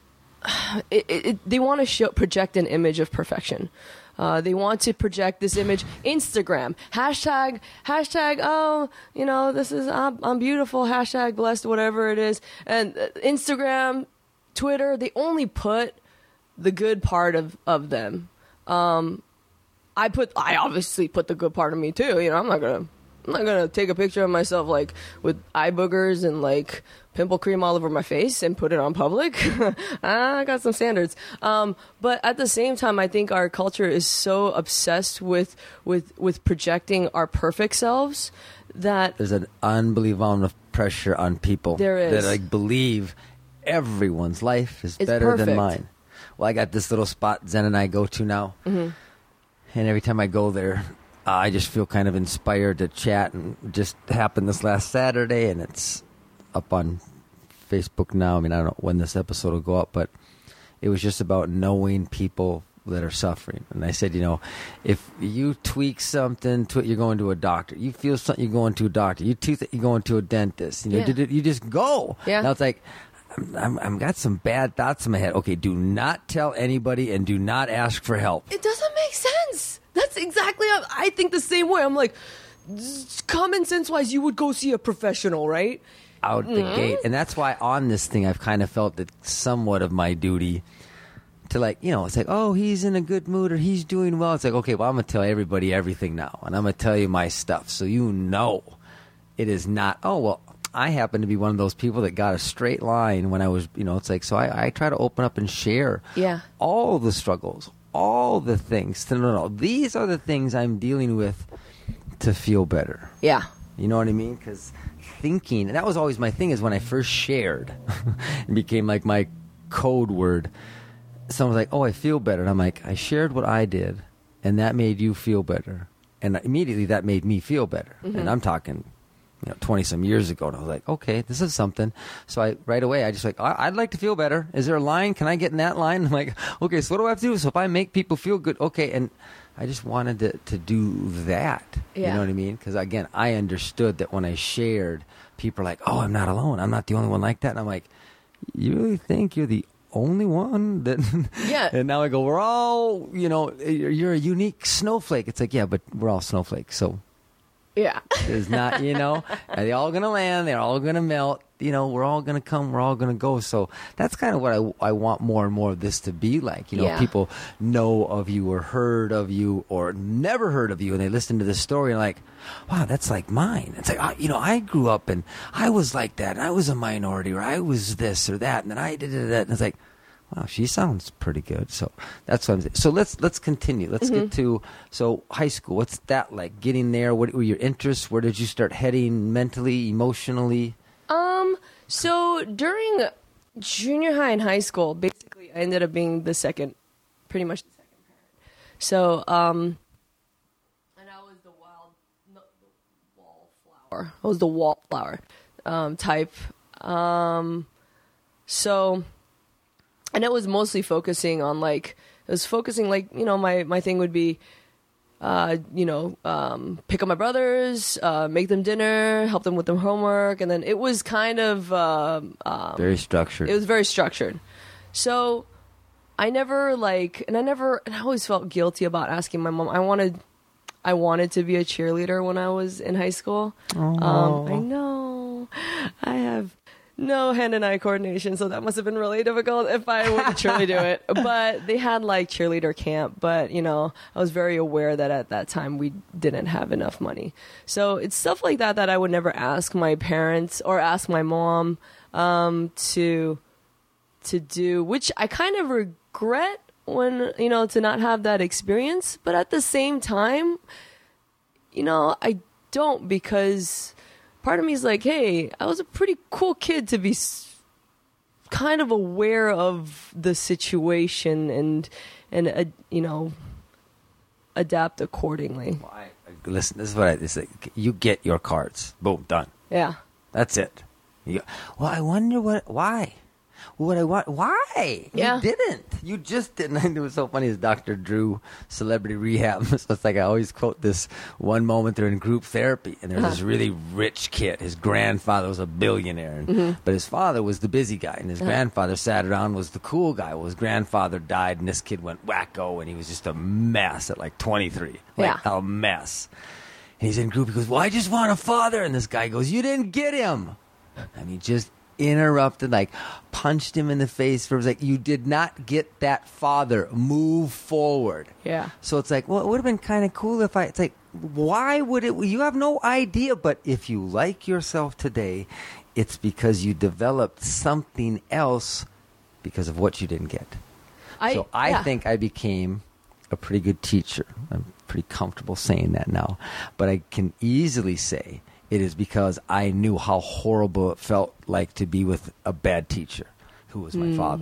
it, it, they want to show, project an image of perfection. Uh, they want to project this image. Instagram, hashtag, hashtag, oh, you know, this is, I'm, I'm beautiful, hashtag blessed, whatever it is. And Instagram, Twitter, they only put the good part of, of them. Um, I put, I obviously put the good part of me too. You know, I'm not gonna, I'm not gonna take a picture of myself like with eye boogers and like pimple cream all over my face and put it on public. I got some standards. Um, but at the same time, I think our culture is so obsessed with, with, with projecting our perfect selves that there's an unbelievable amount of pressure on people there is. that like believe everyone's life is It's better perfect. than mine. Well, I got this little spot Zen and I go to now, mm-hmm. and every time I go there, uh, I just feel kind of inspired to chat. And it just happened this last Saturday, and it's up on Facebook now. I mean, I don't know when this episode will go up, but it was just about knowing people that are suffering. And I said, you know, if you tweak something, to it, you're going to a doctor. You feel something, you're going to a doctor. You tooth it, you're going to a dentist. You know, Yeah. you just go. Yeah. Now it's like, I'm, I'm got some bad thoughts in my head. Okay, do not tell anybody and do not ask for help. It doesn't make sense. That's exactly how I think the same way. I'm like, common sense wise, you would go see a professional, right? Out the Mm-hmm. gate. And that's why on this thing, I've kind of felt that somewhat of my duty to like, you know, it's like, oh, he's in a good mood or he's doing well. It's like, okay, well, I'm going to tell everybody everything now. And I'm going to tell you my stuff. So you know it is not, oh, well, I happen to be one of those people that got a straight line when I was, you know, it's like, so I, I try to open up and share Yeah. all the struggles, all the things. To, no, no, these are the things I'm dealing with to feel better. Yeah. You know what I mean? Because thinking, and that was always my thing, is when I first shared, it became like my code word. Someone's like, oh, I feel better. And I'm like, I shared what I did, and that made you feel better. And immediately that made me feel better. Mm-hmm. And I'm talking, you know, twenty some years ago, and I was like, okay, this is something. So I right away, I just like, I'd like to feel better. Is there a line? Can I get in that line? I'm like, okay, so what do I have to do? So if I make people feel good, okay. And I just wanted to, to do that. Yeah. You know what I mean? Because again, I understood that when I shared, people are like, oh, I'm not alone. I'm not the only one like that. And I'm like, you really think you're the only one that? Yeah. And now I go, we're all, you know, you're, you're a unique snowflake. It's like, yeah, but we're all snowflakes. So. Yeah. Is not, you know, are they all going to land? They're all going to melt. You know, we're all going to come. We're all going to go. So that's kind of what I, I want more and more of this to be like. You know, Yeah. people know of you or heard of you or never heard of you, and they listen to this story and like, wow, that's like mine. It's like, I, you know, I grew up and I was like that, and I was a minority, or I was this or that, and then I did that. And it's like, wow, she sounds pretty good. So that's what I'm saying. So let's let's continue. Let's Mm-hmm. get to so high school. What's that like? Getting there. What were your interests? Where did you start heading mentally, emotionally? Um, so during junior high and high school, basically, I ended up being the second, pretty much the second parent. So, um, and I was the wild, no, the wallflower. I was the wallflower, um, type. Um, so, and it was mostly focusing on like, it was focusing like, you know, my, my thing would be, Uh, you know, um, pick up my brothers, uh, make them dinner, help them with their homework, and then it was kind of um, um, Very structured. it was very structured. So I never like, and I never, and I always felt guilty about asking my mom. I wanted, I wanted to be a cheerleader when I was in high school. Um, I know, I have no hand and eye coordination, so that must have been really difficult if I were to truly do it. But they had like cheerleader camp, but you know, I was very aware that at that time we didn't have enough money. So it's stuff like that that I would never ask my parents or ask my mom um, to to do, which I kind of regret when, you know, to not have that experience. But at the same time, you know, I don't, because part of me is like, hey, I was a pretty cool kid to be s- kind of aware of the situation and, and uh, you know, adapt accordingly. Well, I, listen, this is what I, this is like, you get your cards. Boom, done. Yeah. That's it. You go, well, I wonder what, why? What I want? Why? Yeah. You didn't. You just didn't. And it was so funny. Is Doctor Drew, Celebrity Rehab. So it's like I always quote this one moment they're in group therapy, and there's uh-huh. this really rich kid. His grandfather was a billionaire, and, mm-hmm. but his father was the busy guy, and his uh-huh. grandfather sat around was the cool guy. Well, his grandfather died, and this kid went wacko, and he was just a mess at like twenty-three. Like yeah. a mess. And he's in group. He goes, "Well, I just want a father." And this guy goes, "You didn't get him." And he just interrupted, like punched him in the face for, it was like, you did not get that father, move forward. Yeah. So it's like, well, it would have been kind of cool if I, it's like, why would it, you have no idea, but if you like yourself today, it's because you developed something else because of what you didn't get. I, so I yeah. think I became a pretty good teacher. I'm pretty comfortable saying that now, but I can easily say it is because I knew how horrible it felt like to be with a bad teacher who was my mm. father.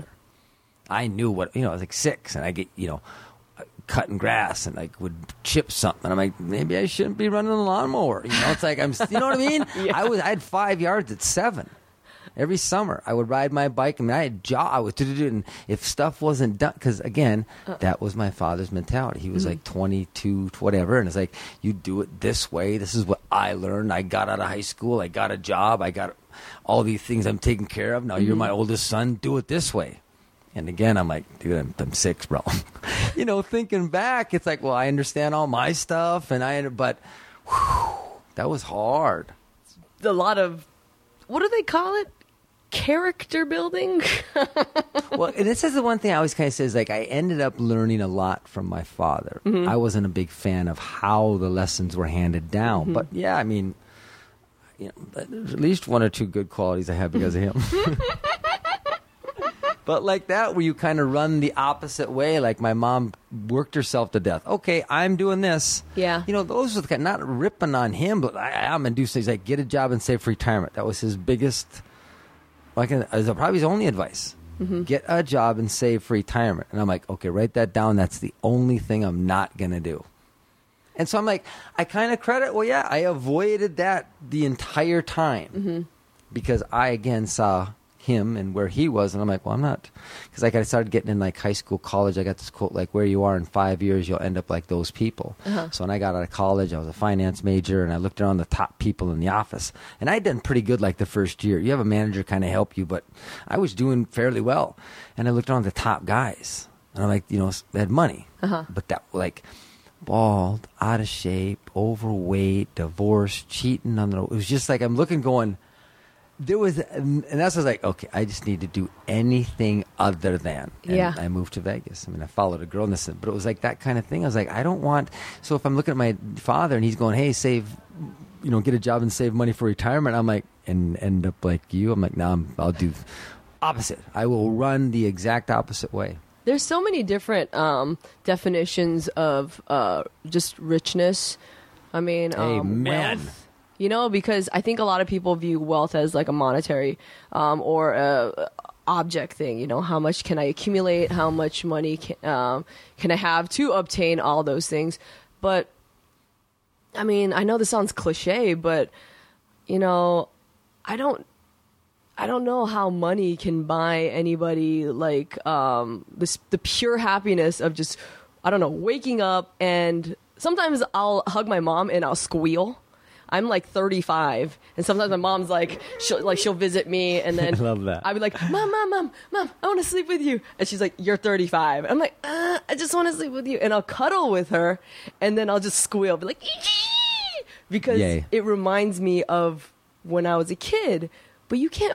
I knew what, you know, I was like six and I get, you know, cutting grass and like would chip something. I'm like, maybe I shouldn't be running a lawnmower. You know, it's like, I'm, you know what I mean? yeah. I was, I had five yards at seven. Every summer, I would ride my bike. I mean, I had job. I would do it, and if stuff wasn't done, because again, uh, that was my father's mentality. He was mm-hmm. like twenty-two, whatever, and it's like, you do it this way. This is what I learned. I got out of high school. I got a job. I got all these things I'm taking care of. Now mm-hmm. you're my oldest son. Do it this way. And again, I'm like, dude, I'm, I'm six, bro. you know, thinking back, it's like, well, I understand all my stuff, and I, but whew, that was hard. A lot of, what do they call it? Character building. Well, and this is the one thing I always kind of say is like I ended up learning a lot from my father. Mm-hmm. I wasn't a big fan of how the lessons were handed down, mm-hmm. but yeah, I mean, you know, there's at least one or two good qualities I have because of him. But like that, where you kind of run the opposite way, like my mom worked herself to death. Okay, I'm doing this. Yeah. You know, those are the kind, not ripping on him, but I, I'm going to do things like get a job and save for retirement. That was his biggest. Like, as probably his only advice. Mm-hmm. Get a job and save for retirement. And I'm like, okay, write that down. That's the only thing I'm not going to do. And so I'm like, I kind of credit, well, yeah, I avoided that the entire time. Mm-hmm. Because I, again, saw him and where he was. And I'm like, well, I'm not. Because like I started getting in like high school, college. I got this quote, like, where you are in five years, you'll end up like those people. Uh-huh. So when I got out of college, I was a finance major. And I looked around the top people in the office. And I'd done pretty good like the first year. You have a manager kind of help you. But I was doing fairly well. And I looked around the top guys. And I'm like, you know, they had money. Uh-huh. But that, like, bald, out of shape, overweight, divorced, cheating on the, it was just like, I'm looking going, there was, and that's what I was like, okay, I just need to do anything other than. And yeah. I moved to Vegas. I mean, I followed a girl in this, but it was like that kind of thing. I was like, I don't want, so if I'm looking at my father and he's going, hey, save, you know, get a job and save money for retirement, I'm like, and end up like you, I'm like, no, nah, I'll do opposite. I will run the exact opposite way. There's so many different um, definitions of uh, just richness. I mean, um, Amen. wealth. You know, because I think a lot of people view wealth as like a monetary um, or a object thing. You know, how much can I accumulate? How much money can, um, can I have to obtain all those things? But, I mean, I know this sounds cliche, but, you know, I don't I don't know how money can buy anybody like um, this, the pure happiness of just, I don't know, waking up, and sometimes I'll hug my mom and I'll squeal. I'm like thirty-five, and sometimes my mom's like, she'll like she'll visit me, and then I love that. I'll be like, mom, mom, mom, mom, I want to sleep with you, and she's like, you're thirty-five. I'm like, uh, I just want to sleep with you, and I'll cuddle with her, and then I'll just squeal, be like, ee! Because Yay. It reminds me of when I was a kid. But you can't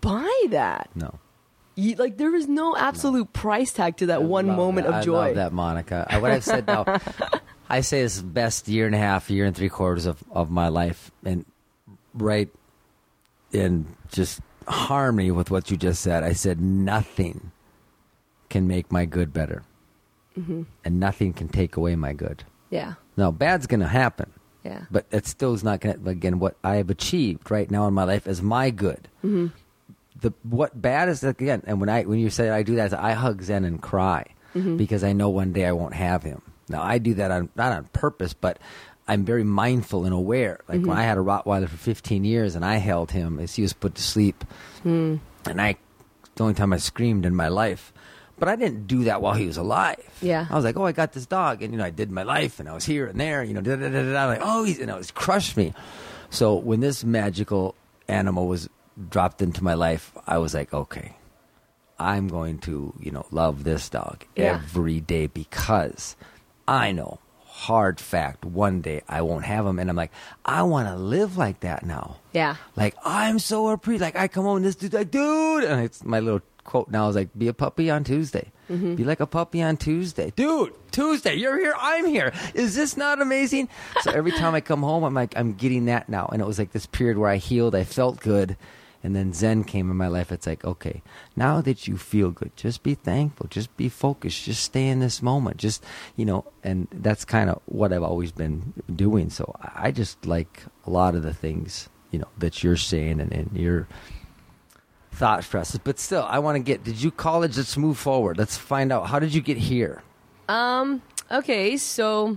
buy that. No. You, like, there is no absolute no. price tag to that I one moment that. of joy. I love that, Monica. I, what I've said now, I say this is the best year and a half, year and three quarters of, of my life, and right in just harmony with what you just said. I said nothing can make my good better, mm-hmm. and nothing can take away my good. Yeah. No, bad's going to happen. Yeah. But it still is not going to, again, what I have achieved right now in my life is my good. Mm-hmm. The what bad is, again, and when I when you say I do that, I hug Zen and cry mm-hmm. because I know one day I won't have him. Now, I do that on, not on purpose, but I'm very mindful and aware. Like mm-hmm. when I had a Rottweiler for fifteen years and I held him as he was put to sleep, mm. and I, the only time I screamed in my life. But I didn't do that while he was alive. Yeah. I was like, oh, I got this dog. And, you know, I did my life, and I was here and there, you know, da da da da. Like, oh, he's, and it was crushed me. So when this magical animal was dropped into my life, I was like, okay, I'm going to, you know, love this dog yeah. every day, because I know, hard fact, one day I won't have him. And I'm like, I want to live like that now. Yeah. Like, I'm so appreciative. Like, I come home and this dude's like, dude. And it's my little quote now is like, be a puppy on Tuesday. Mm-hmm. Be like a puppy on Tuesday. Dude, Tuesday, you're here, I'm here. Is this not amazing? So every time I come home, I'm like, I'm getting that now. And it was like this period where I healed, I felt good. And then Zen came in my life. It's like, okay, now that you feel good, just be thankful, just be focused, just stay in this moment. Just, you know, and that's kind of what I've always been doing. So I just like a lot of the things, you know, that you're saying and, and your thought process. But still, I want to get, did you college? Let's move forward. Let's find out. How did you get here? Um, okay, so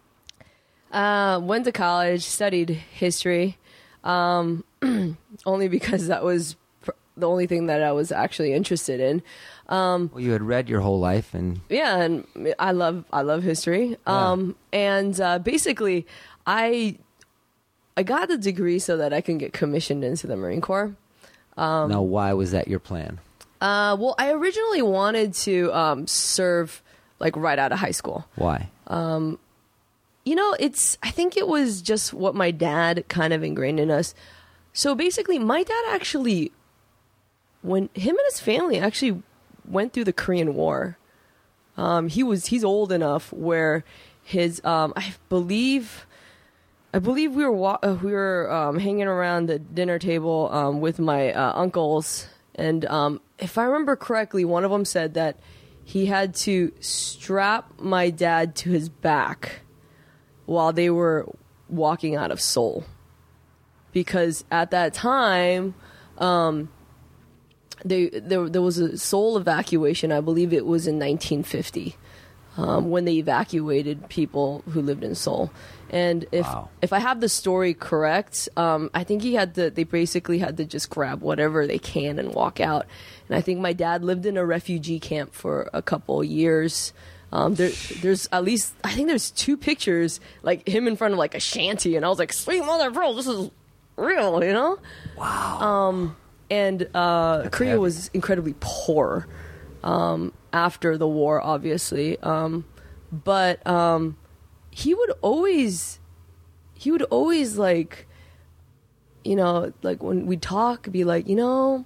uh, went to college, studied history. Um, only because that was pr- the only thing that I was actually interested in. Um, well, you had read your whole life, and yeah, and I love I love history. Yeah. Um, and uh, basically, I I got the degree so that I can get commissioned into the Marine Corps. Um, now, why was that your plan? Uh, well, I originally wanted to um, serve like right out of high school. Why? Um, you know, it's I think it was just what my dad kind of ingrained in us. So basically, my dad actually, when him and his family actually went through the Korean War, um, he was he's old enough where his um, I believe, I believe we were wa- uh, we were um, hanging around the dinner table um, with my uh, uncles, and um, if I remember correctly, one of them said that he had to strap my dad to his back while they were walking out of Seoul. Because at that time, um, they, there there was a Seoul evacuation. I believe it was in nineteen fifty um, when they evacuated people who lived in Seoul. And if wow. if I have the story correct, um, I think he had to. They basically had to just grab whatever they can and walk out. And I think my dad lived in a refugee camp for a couple years. Um, there, there's at least I think there's two pictures like him in front of like a shanty, and I was like, "Sweet mother of pearl, this is real," you know? Wow. Um, and uh, Korea heavy. was incredibly poor um, after the war, obviously. Um, but um, he would always, he would always like, you know, like when we talk, be like, you know,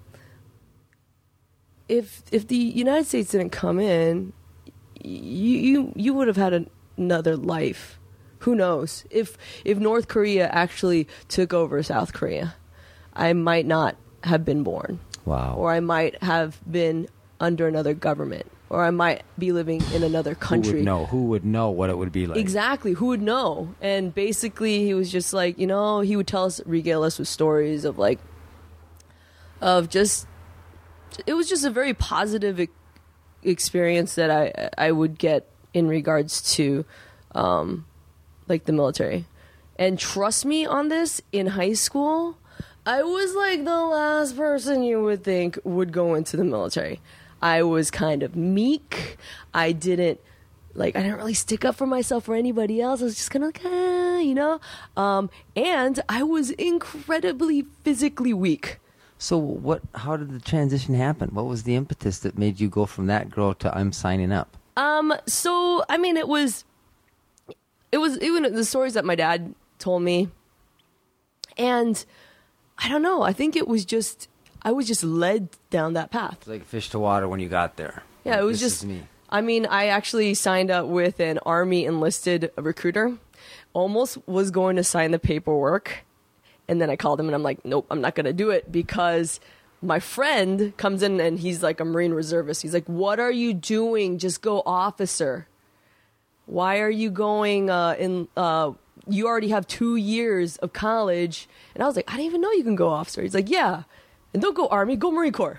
if if the United States didn't come in, you you you would have had an, another life. Who knows? If if North Korea actually took over South Korea, I might not have been born. Wow. Or I might have been under another government. Or I might be living in another country. Who would know? Who would know what it would be like? Exactly. Who would know? And basically, he was just like, you know, he would tell us, regale us with stories of like, of just, it was just a very positive e- experience that I I would get in regards to, um, like the military. And trust me on this, in high school, I was like the last person you would think would go into the military. I was kind of meek. I didn't, like, I didn't really stick up for myself or anybody else. I was just kind of like, ah, you know? Um, and I was incredibly physically weak. So what? How did the transition happen? What was the impetus that made you go from that girl to I'm signing up? Um, so, I mean, it was... It was even the stories that my dad told me. And I don't know. I think it was just, I was just led down that path. It's like fish to water when you got there. Yeah, Like, it was this just is me. I mean, I actually signed up with an Army enlisted recruiter. Almost was going to sign the paperwork. And then I called him and I'm like, nope, I'm not going to do it because my friend comes in and he's like a Marine reservist. He's like, what are you doing? Just go officer. Why are you going uh, in? Uh, you already have two years of college. And I was like, I didn't even know you can go officer. He's like, yeah. And don't go Army, go Marine Corps.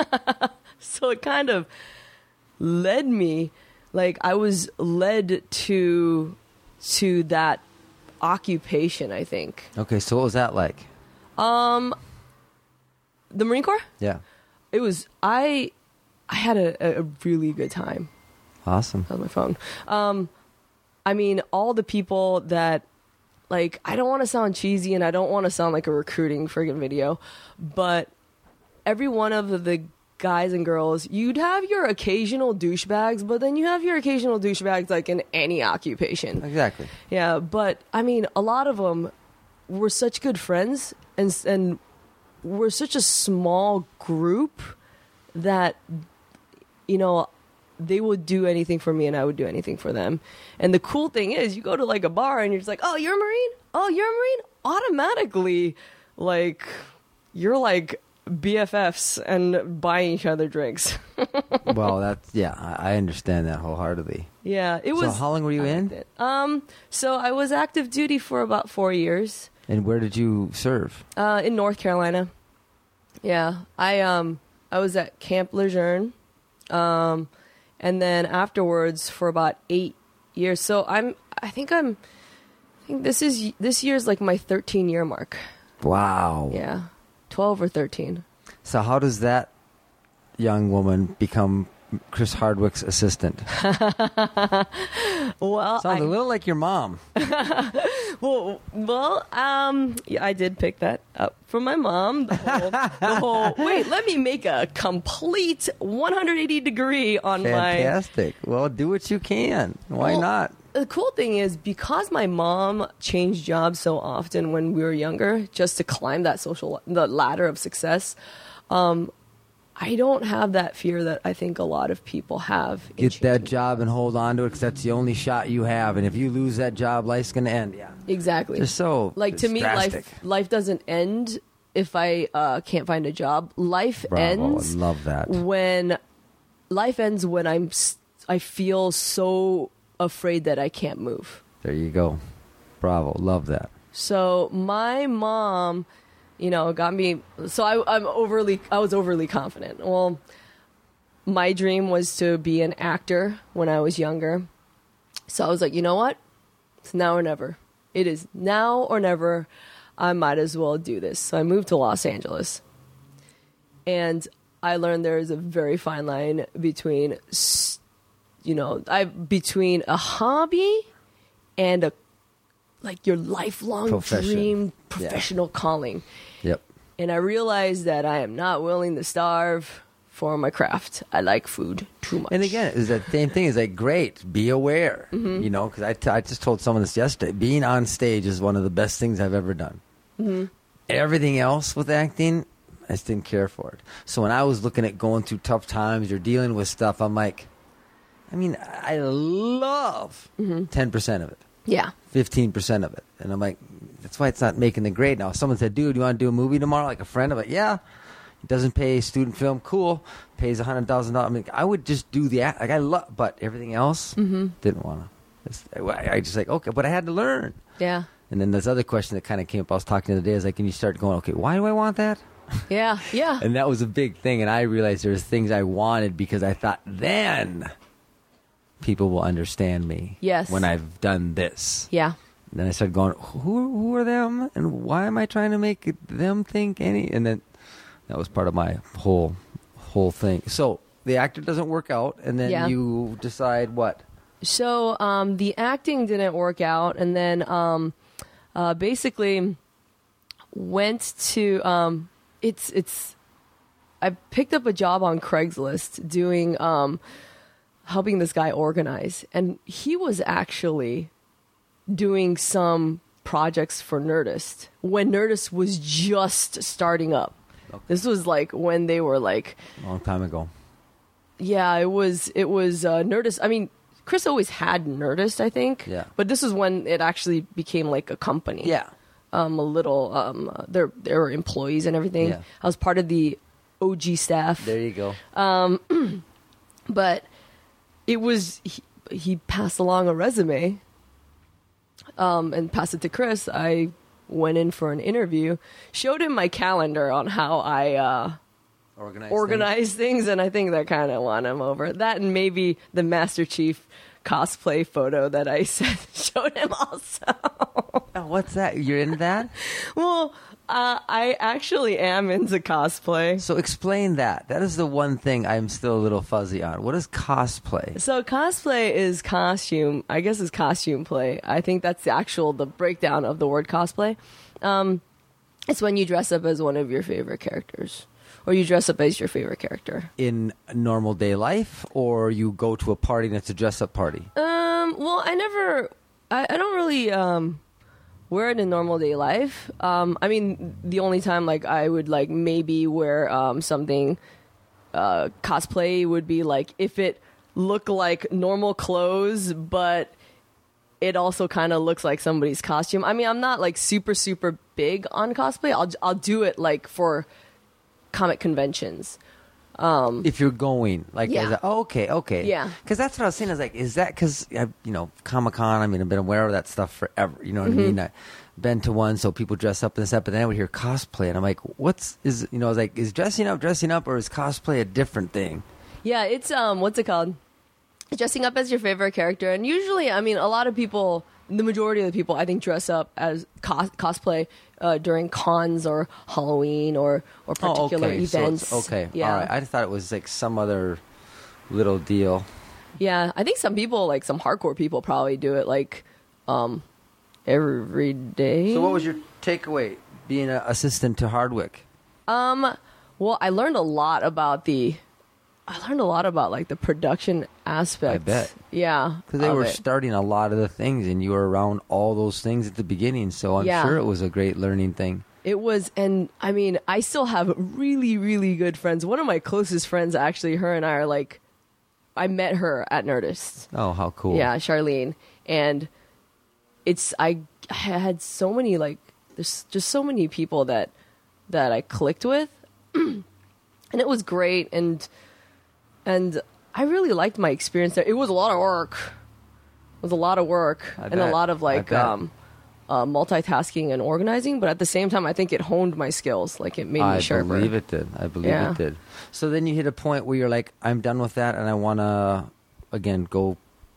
So it kind of led me, like I was led to to that occupation, I think. Okay, so what was that like? Um, the Marine Corps? Yeah. It was, I I had a, a really good time. Awesome. That was my phone. Um, I mean, all the people that, like, I don't want to sound cheesy and I don't want to sound like a recruiting friggin' video, but every one of the guys and girls, you'd have your occasional douchebags, but then you have your occasional douchebags like in any occupation. Exactly. Yeah, but I mean, a lot of them were such good friends, and and we're such a small group that, you know, they would do anything for me and I would do anything for them. And the cool thing is, you go to like a bar and you're just like, oh, you're a Marine? Oh, you're a Marine? Automatically, like, you're like B F Fs and buying each other drinks. Well, that's, yeah, I I understand that wholeheartedly. Yeah, it was. So how long were you I in? liked it. Um, so I was active duty for about four years. And where did you serve? Uh, in North Carolina. Yeah, I um I was at Camp Lejeune, um, and then afterwards for about eight years. So I'm I think I'm I think this is this year's like my thirteen year mark. Wow. Yeah, twelve or thirteen. So how does that young woman become Chris Hardwick's assistant? Well, Sounds I, a little like your mom. well, well, um, yeah, I did pick that up from my mom. The whole, the whole wait, let me make a complete one hundred eighty degree on my. Fantastic. Well, do what you can. Why Well, not? The cool thing is, because my mom changed jobs so often when we were younger, just to climb that social the ladder of success, um, I don't have that fear that I think a lot of people have. in Get that changing job and hold on to it because that's the only shot you have. And if you lose that job, life's going to end. Yeah. Exactly. Just so like to it's me, drastic. life life doesn't end if I uh, can't find a job. Life Bravo. ends I love that. when life ends when I'm s- I feel so afraid that I can't move. There you go. Bravo. Love that. So my mom, you know, got me. So I, I'm overly, I was overly confident. Well, my dream was to be an actor when I was younger. So I was like, you know what? It's now or never. It is now or never. I might as well do this. So I moved to Los Angeles. And I learned there is a very fine line between, you know, I between a hobby and a like your lifelong Profession. dream Yeah. professional calling. Yep. And I realized that I am not willing to starve for my craft. I like food too much. And again, it's that same thing. It's like, great, be aware. Mm-hmm. You know, because I, t- I just told someone this yesterday. Being on stage is one of the best things I've ever done. Mm-hmm. Everything else with acting, I just didn't care for it. So when I was looking at going through tough times or dealing with stuff, I'm like, I mean, I love Mm-hmm. ten percent of it. yeah. fifteen percent of it. And I'm like, that's why it's not making the grade now. If someone said, dude, you want to do a movie tomorrow? Like a friend, I'm like, yeah. It doesn't pay student film. Cool. Pays one hundred thousand dollars. I mean, I would just do the act. Like, I love, but everything else, Mm-hmm. didn't want to. I, I just like, okay, but I had to learn. Yeah. And then this other question that kind of came up, I was talking the other day, is like, can you start going, okay, why do I want that? Yeah. Yeah. And that was a big thing. And I realized there was things I wanted because I thought, then people will understand me. Yes. When I've done this. Yeah. Then I started going, who who are them, and why am I trying to make it- them think any? And then that was part of my whole whole thing. So the actor doesn't work out, and then Yeah. you decide what? So um, the acting didn't work out, and then um, uh, basically went to um, it's it's. I picked up a job on Craigslist doing um, helping this guy organize, and he was actually doing some projects for Nerdist when Nerdist was just starting up. Okay. This was like when they were like, Long time ago. yeah, it was it was uh, Nerdist. I mean, Chris always had Nerdist, I think. Yeah. But this is when it actually became like a company. Yeah. Um, a little. Um, uh, there there were employees and everything. Yeah. I was part of the O G staff. There you go. But it was he, he passed along a resume um, and passed it to Chris. I went in for an interview, showed him my calendar on how I uh, Organize. organize things, and I think that kind of won him over. That and maybe the Master Chief cosplay photo that I sent, showed him also. Oh, what's that? You're into that? Well, uh, I actually am into cosplay. So explain that. That is the one thing I'm still a little fuzzy on. What is cosplay? So cosplay is costume. I guess it's costume play. I think that's the actual the breakdown of the word cosplay. Um, it's when you dress up as one of your favorite characters, or you dress up as your favorite character. In normal day life, or you go to a party and it's a dress up party? Um. Well, I never. I, I don't really um wear it in normal day life. Um. I mean, the only time like I would like maybe wear um something uh cosplay would be like if it looked like normal clothes, but it also kind of looks like somebody's costume. I mean, I'm not like super super big on cosplay. I'll I'll do it like for comic conventions. Um, if you're going, like, Yeah. as a, oh, okay, okay. Yeah. Because that's what I was saying. I was like, is that because, you know, Comic-Con, I mean, I've been aware of that stuff forever. You know what Mm-hmm. I mean? I've been to one, so people dress up and stuff, but then I would hear cosplay, and I'm like, what's, is, you know, I was like, is dressing up dressing up, or is cosplay a different thing? Yeah, it's um, what's it called? Dressing up as your favorite character, and usually, I mean, a lot of people, the majority of the people, I think, dress up as cos- cosplay uh, during cons or Halloween or or particular oh, okay. So events. it's- okay, yeah, all right. I just thought it was like some other little deal. yeah. I think some people, like some hardcore people, probably do it like um, every day. So what was your takeaway being an assistant to Hardwick? Um, well, I learned a lot about the. I learned a lot about like the production aspect. I bet. Yeah, Because they of were it. starting a lot of the things, and you were around all those things at the beginning, so I'm Yeah. sure it was a great learning thing. It was, and I mean, I still have really, really good friends. One of my closest friends, actually, her and I are like, I met her at Nerdist. Oh, how cool. Yeah, Charlene. And it's, I, I had so many, like, there's just so many people that, that I clicked with. And it was great. And, and I really liked my experience there. It was a lot of work. It was a lot of work I and a bet. lot of, I like, bet. um, uh, multitasking and organizing, but at the same time, I think it honed my skills. Like it made me I sharper. believe it did. I believe Yeah. it did. So then you hit a point where you're like, I'm done with that, and I want to, again, go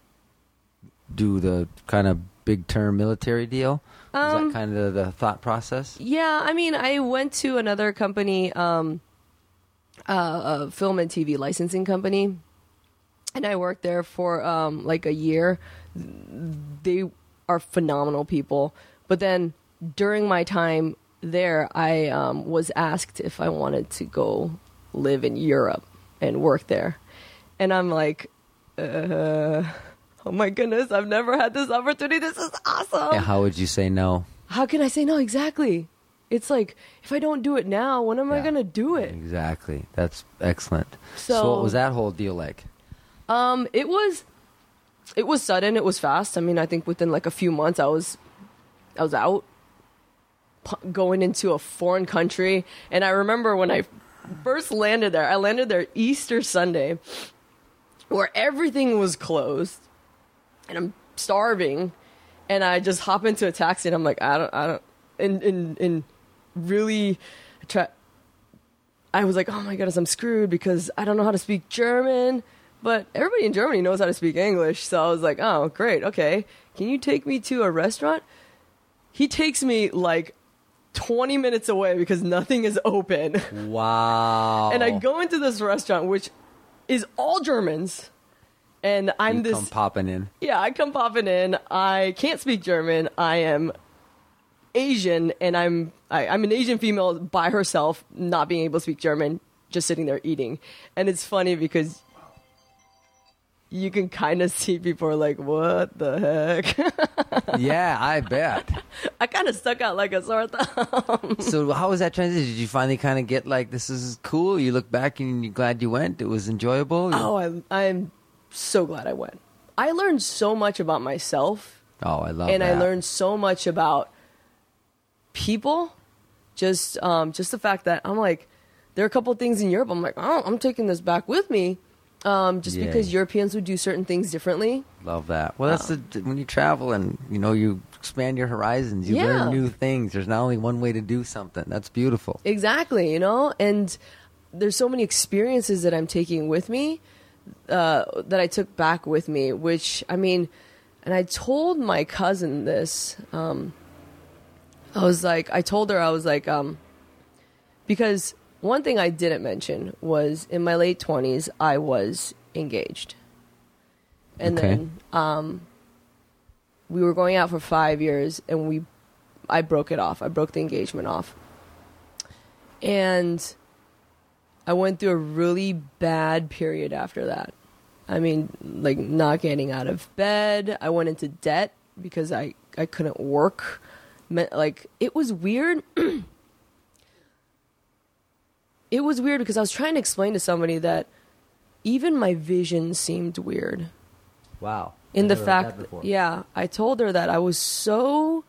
do the kind of big term military deal. Is Um, that kind of the thought process? Yeah, I mean, I went to another company, um, uh, a film and T V licensing company, and I worked there for um, like a year. They are phenomenal people, but then during my time there, I um, was asked if I wanted to go live in Europe and work there, and I'm like, uh, oh my goodness, I've never had this opportunity. This is awesome. Yeah, how would you say no? How can I say no? Exactly. It's like, if I don't do it now, when am I Yeah. going to do it? Exactly. That's excellent. So- so what was that whole deal like? Um, it was, it was sudden. It was fast. I mean, I think within like a few months, I was, I was out p- going into a foreign country. And I remember when I first landed there, I landed there Easter Sunday, where everything was closed, and I'm starving, and I just hop into a taxi, and I'm like, I don't, I don't, and and and really try. I was like, oh my goodness, I'm screwed because I don't know how to speak German. But everybody in Germany knows how to speak English. So I was like, oh, great. Okay. Can you take me to a restaurant? He takes me like twenty minutes away because nothing is open. Wow. And I go into this restaurant, which is all Germans. And I'm you this. come popping in. Yeah, I come popping in. I can't speak German. I am Asian, and I'm I, I'm an Asian female by herself, not being able to speak German, just sitting there eating. And it's funny because you can kind of see people are like, what the heck? Yeah, I bet. I kind of stuck out like a sore thumb. So how was that transition? Did you finally kind of get like, this is cool? You look back and you're glad you went? It was enjoyable? Oh, I'm, I'm so glad I went. I learned so much about myself. Oh, I love and that. And I learned so much about people. Just um, just the fact that I'm like, there are a couple of things in Europe. I'm like, oh, I'm taking this back with me. Um, just Yay. because Europeans would do certain things differently. Love that. Well, that's Um, the, when you travel and, you know, you expand your horizons. You Yeah. learn new things. There's not only one way to do something. That's beautiful. Exactly, you know? And there's so many experiences that I'm taking with me uh, that I took back with me, which, I mean, and I told my cousin this. Um, I was like, I told her, I was like, um, because one thing I didn't mention was in my late twenties, I was engaged. And Okay. then um, we were going out for five years and we, I broke it off. I broke the engagement off. And I went through a really bad period after that. I mean, like not getting out of bed. I went into debt because I, I couldn't work. Me- Like, it was weird. It was weird because I was trying to explain to somebody that even my vision seemed weird. Wow. In the fact, yeah, I told her that I was so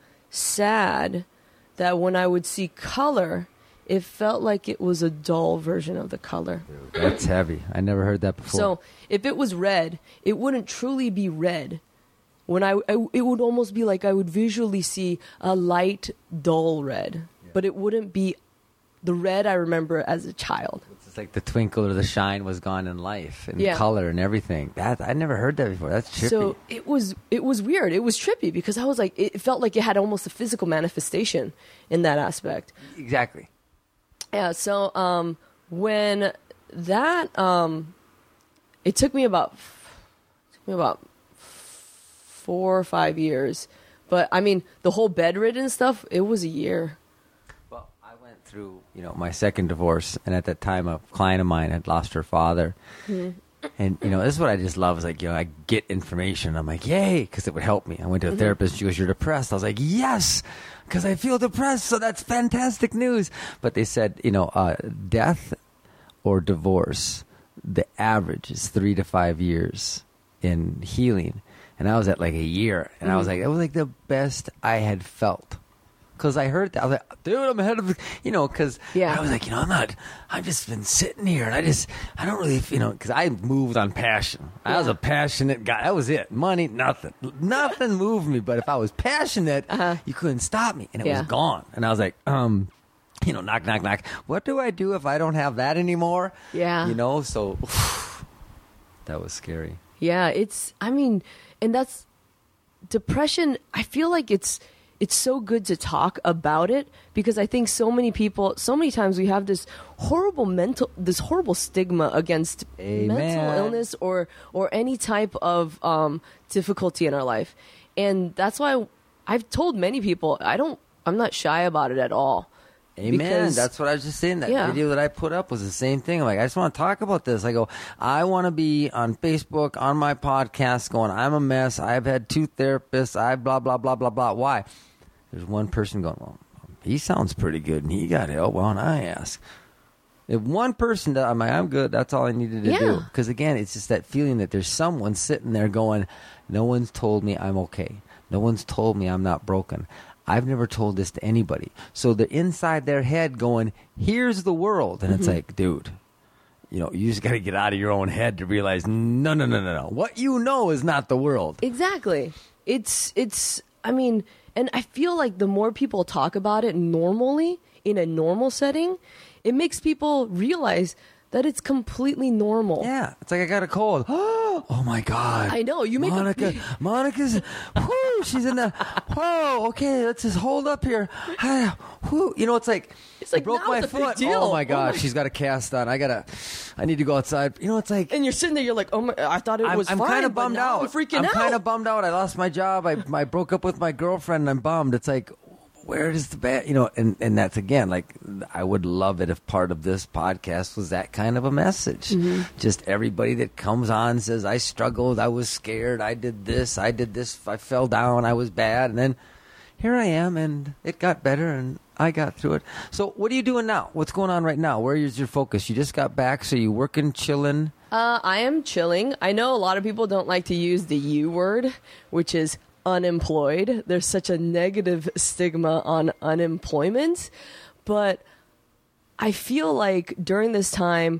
sad that when I would see color, it felt like it was a dull version of the color. That's heavy. I never heard that before. So if it was red, it wouldn't truly be red. When I, I it would almost be like I would visually see a light, dull red, but it wouldn't be the red I remember as a child. It's like the twinkle or the shine was gone in life and Yeah. color and everything. That I never heard that before. That's trippy. So it was it was weird. It was trippy because I was like, it felt like it had almost a physical manifestation in that aspect. Exactly. Yeah. So um, when that um, it took me about it took me about four or five years, but I mean the whole bedridden stuff. It was a year. Well, I went through, you know, my second divorce, and at that time, a client of mine had lost her father. Mm-hmm. And, you know, this is what I just love is like, you know, I get information. I'm like, yay, because it would help me. I went to a Mm-hmm. therapist. She goes, you're depressed. I was like, yes, because I feel depressed. So that's fantastic news. But they said, you know, uh, death or divorce, the average is three to five years in healing. And I was at like a year. And I was like, it was like the best I had felt. Because I heard that. I was like, dude, I'm ahead of the, you know, because Yeah. I was like, you know, I'm not, I've just been sitting here and I just, I don't really, you know, because I moved on passion. I was Yeah. a passionate guy. That was it. Money, nothing. Nothing moved me. But if I was passionate, Uh-huh. you couldn't stop me. And it Yeah. was gone. And I was like, um, you know, knock, knock, knock. What do I do if I don't have that anymore? Yeah. You know, so that was scary. Yeah, it's, I mean, and that's, depression, I feel like it's, it's so good to talk about it because I think so many people, so many times we have this horrible mental, this horrible stigma against Amen. mental illness or, or any type of um, difficulty in our life. And that's why I've told many people, I don't, I'm not shy about it at all. Amen. Because- That's what I was just saying. That Yeah. video that I put up was the same thing. I'm like, I just want to talk about this. I go, I want to be on Facebook, on my podcast, going, I'm a mess. I've had two therapists. I blah, blah, blah, blah, blah. Why? There's one person going, well, he sounds pretty good and he got help. Well, and I ask. If one person does, I'm like, I'm good. That's all I needed to Yeah. do. Because again, it's just that feeling that there's someone sitting there going, no one's told me I'm okay. No one's told me I'm not broken. I've never told this to anybody. So they're inside their head going, here's the world. And it's like, dude, you know, you just got to get out of your own head to realize, no, no, no, no, no. What you know is not the world. Exactly. It's, it's, I mean, and I feel like the more people talk about it normally, in a normal setting, it makes people realize that it's completely normal. Yeah. It's like I got a cold. Oh, my God. I know. You make a- Monica. Monica's, whoo, she's in the, whoa, okay, let's just hold up here. Whoo. You know, it's like, It's like, I broke now my it's a big foot. deal. Oh, my Oh God, my- she's got a cast on. I got to, I need to go outside. You know, it's like, And you're sitting there, you're like, oh my, I thought it I'm, was I'm fine. kind of but bummed now out. I'm freaking I'm out. kind of bummed out. I lost my job. I, I broke up with my girlfriend and I'm bummed. It's like, where does the bad, you know, and, and that's again, like, I would love it if part of this podcast was that kind of a message. Mm-hmm. Just everybody that comes on says, I struggled, I was scared, I did this, I did this, I fell down, I was bad. And then here I am, and it got better, and I got through it. So what are you doing now? What's going on right now? Where is your focus? You just got back, so you working, chilling? Uh, I am chilling. I know a lot of people don't like to use the U word, which is unemployed. There's such a negative stigma on unemployment, but I feel like during this time,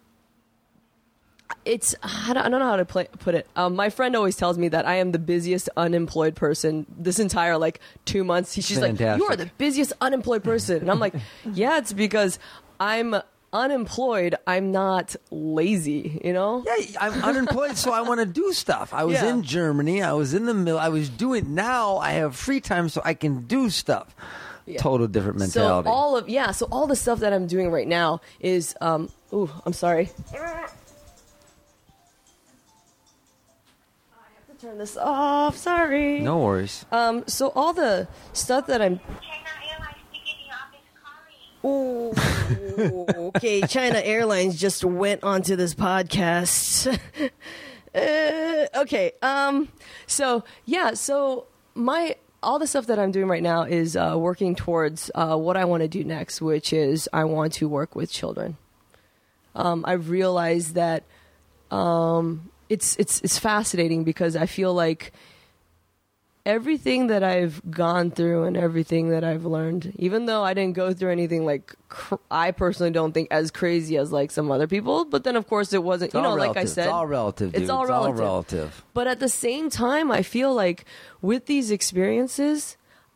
it's, I don't, I don't know how to play, put it. Um, my friend always tells me that I am the busiest unemployed person this entire like two months. She's Fantastic. like, you are the busiest unemployed person. And I'm like, yeah, it's because I'm unemployed. I'm not lazy, you know? Yeah, I'm unemployed, so I want to do stuff. I was Yeah. in Germany. I was in the middle. I was doing, now I have free time, so I can do stuff. Yeah. Total different mentality. So all of, yeah, so all the stuff that I'm doing right now is, um, ooh, I'm sorry. Turn this off. Sorry. No worries. Um. So all the stuff that I'm. Oh. Okay. China Airlines just went onto this podcast. uh, okay. Um. So yeah. So my all the stuff that I'm doing right now is uh, working towards uh, what I want to do next, which is I want to work with children. Um. I've realized that. Um. It's it's it's fascinating because I feel like everything that I've gone through and everything that I've learned, even though I didn't go through anything like cr- I personally don't think as crazy as like some other people, but then of course it wasn't. It's you know, all like relative. I said, it's all relative. Dude. It's all it's relative. all relative. But at the same time, I feel like with these experiences,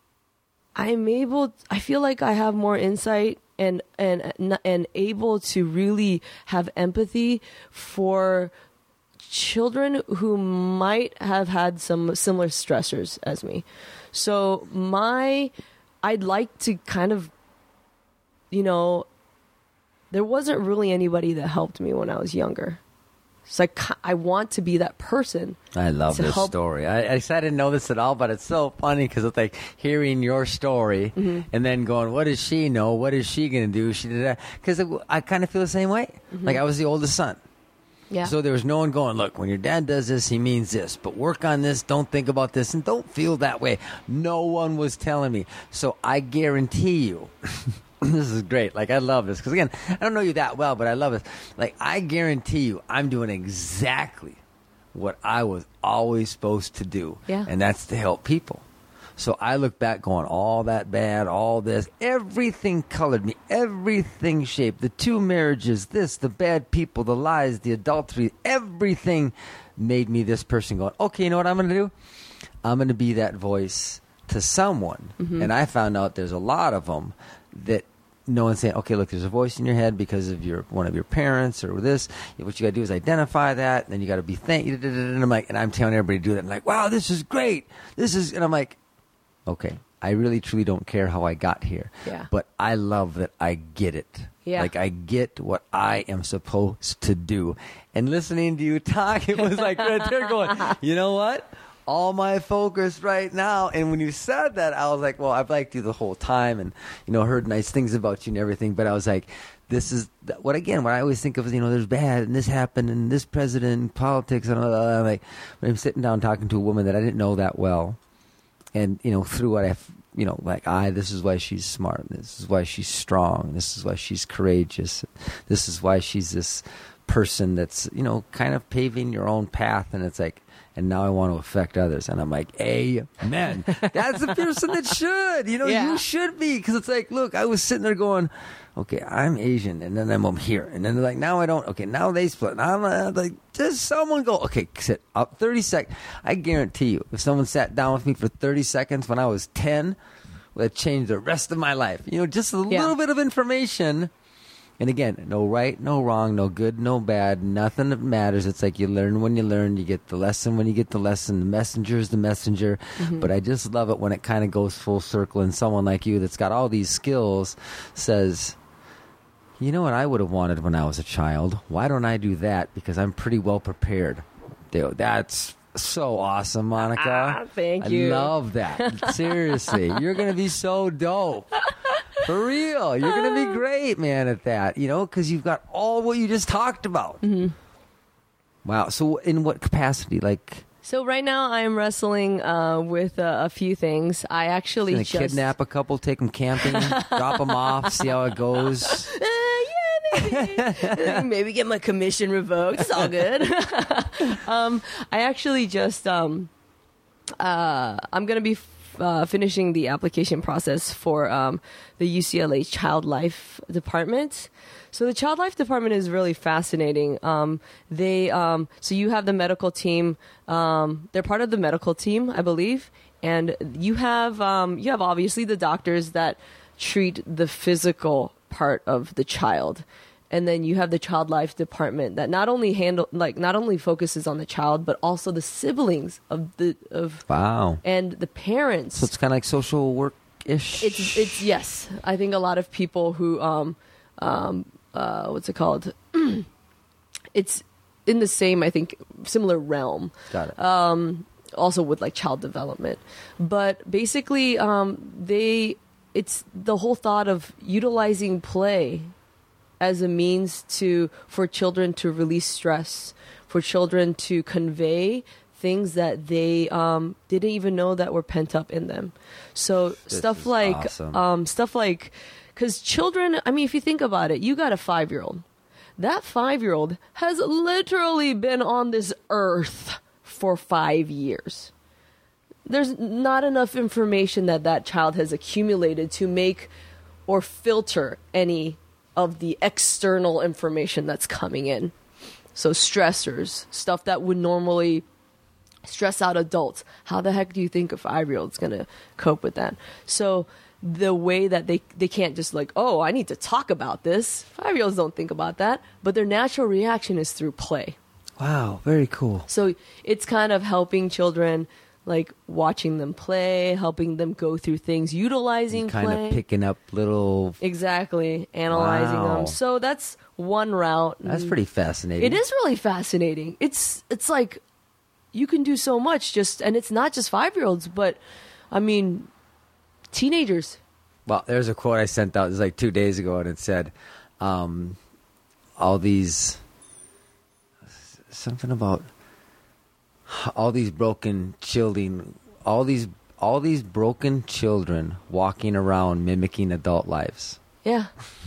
I'm able. I feel like I have more insight and and and able to really have empathy for children who might have had some similar stressors as me. So my, I'd like to kind of, you know, there wasn't really anybody that helped me when I was younger. So I, I want to be that person. I love to this help. story. I, I said I didn't know this at all, but it's so funny because it's like hearing your story Mm-hmm. and then going, what does she know? What is she going to do? She did that. Because I kind of feel the same way. Mm-hmm. Like I was the oldest son. Yeah. So there was no one going, look, when your dad does this, he means this, but work on this, don't think about this, and don't feel that way. No one was telling me. So I guarantee you, this is great. Like, I love this. Because, again, I don't know you that well, but I love it. Like, I guarantee you, I'm doing exactly what I was always supposed to do. Yeah. And that's to help people. So I look back going, all that bad, all this, everything colored me, everything shaped, the two marriages, this, the bad people, the lies, the adultery, everything made me this person going, okay, you know what I'm going to do? I'm going to be that voice to someone. Mm-hmm. And I found out there's a lot of them that no one's saying, okay, look, there's a voice in your head because of your one of your parents or this. What you got to do is identify that, and then you got to be thank you. And I'm like, and I'm telling everybody to do that. I'm like, wow, this is great. This is, and I'm like, okay, I really truly don't care how I got here. Yeah. But I love that I get it. Yeah. Like I get what I am supposed to do. And listening to you talk, it was like right there going, you know what? All my focus right now. And when you said that, I was like, well, I've liked you the whole time and, you know, heard nice things about you and everything. But I was like, this is what, again, what I always think of is, you know, there's bad and this happened and this president, politics, and all that. I'm like, when I'm sitting down talking to a woman that I didn't know that well. And, you know, through what I've, you know, like, I, this is why she's smart. This is why she's strong. This is why she's courageous. This is why she's this person that's, you know, kind of paving your own path. And it's like, and now I want to affect others. And I'm like, amen. That's the person that should. You know, Yeah. you should be. Because it's like, look, I was sitting there going, okay, I'm Asian, and then I'm over here. And then they're like, now I don't. Okay, now they split. Now I'm uh, like, just someone go, okay, sit up thirty seconds. I guarantee you, if someone sat down with me for thirty seconds when I was ten, well, it changed the rest of my life. You know, just a Yeah. little bit of information. And again, no right, no wrong, no good, no bad, nothing that matters. It's like you learn when you learn, you get the lesson when you get the lesson. The messenger is the messenger. Mm-hmm. But I just love it when it kind of goes full circle and someone like you that's got all these skills says, you know what I would have wanted when I was a child? Why don't I do that? Because I'm pretty well prepared. That's So awesome, Monica. Ah, thank you. I love that. Seriously, you're going to be so dope. For real. You're going to be great, man, at that, you know, because you've got all what you just talked about. Mm-hmm. Wow. So in what capacity? Like, So right now I'm wrestling uh, with uh, a few things. I actually gonna just kidnap a couple, take them camping, drop them off, see how it goes. Uh, yeah, maybe. Maybe get my commission revoked. It's all good. um, I actually just um, uh, I'm gonna be f- uh, finishing the application process for um, the U C L A Child Life Department. So the Child Life Department is really fascinating. Um, they um, so you have the medical team. Um, they're part of the medical team, I believe, and you have um, you have obviously the doctors that treat the physical part of the child, and then you have the Child Life Department that not only handle like not only focuses on the child but also the siblings of the of Wow. and the parents. So it's kind of like social work ish. It's it's yes. I think a lot of people who um um uh what's it called? It's in the same, I think, similar realm. Got it. Um, also with like child development, but basically, um, they it's the whole thought of utilizing play as a means to for children to release stress, for children to convey things that they um, didn't even know that were pent up in them. So This stuff is like awesome. um, stuff like because children. I mean, if you think about it, you got a five-year-old. That five-year-old has literally been on this earth for five years. There's not enough information that that child has accumulated to make or filter any of the external information that's coming in. So stressors, stuff that would normally stress out adults. How the heck do you think a five-year-old's going to cope with that? So the way that they, they can't just like, oh, I need to talk about this. Five-year-olds don't think about that. But their natural reaction is through play. Wow. Very cool. So it's kind of helping children, like watching them play, helping them go through things, utilizing Kind play. of picking up little. Exactly. Analyzing Wow. them. So that's one route. That's pretty fascinating. It is really fascinating. It's it's like you can do so much just and it's not just five-year-olds, but I mean teenagers. Well, there's a quote I sent out. It was like two days ago, and it said, um, "All these something about all these broken children, all these all these broken children walking around mimicking adult lives." Yeah.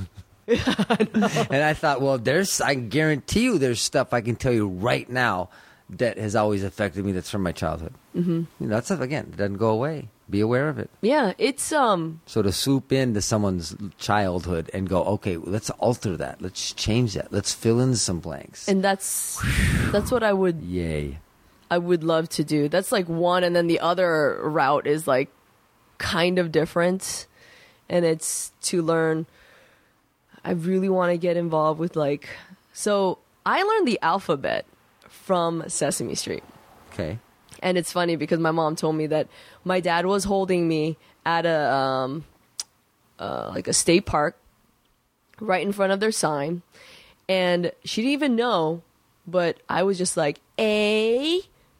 And I thought, well, there's I guarantee you, there's stuff I can tell you right now that has always affected me. That's from my childhood. Mm-hmm. You know, that stuff again it doesn't go away. Be aware of it. Yeah, it's um So to swoop into someone's childhood and go, okay, let's alter that. Let's change that. Let's fill in some blanks. and that's that's what I would Yay. I would love to do. That's like one, and then the other route is like kind of different, and it's to learn. I really want to get involved with like, so I learned the alphabet from Sesame Street. Okay. And it's funny because my mom told me that my dad was holding me at a um, uh, like a state park right in front of their sign, and she didn't even know, but I was just like A,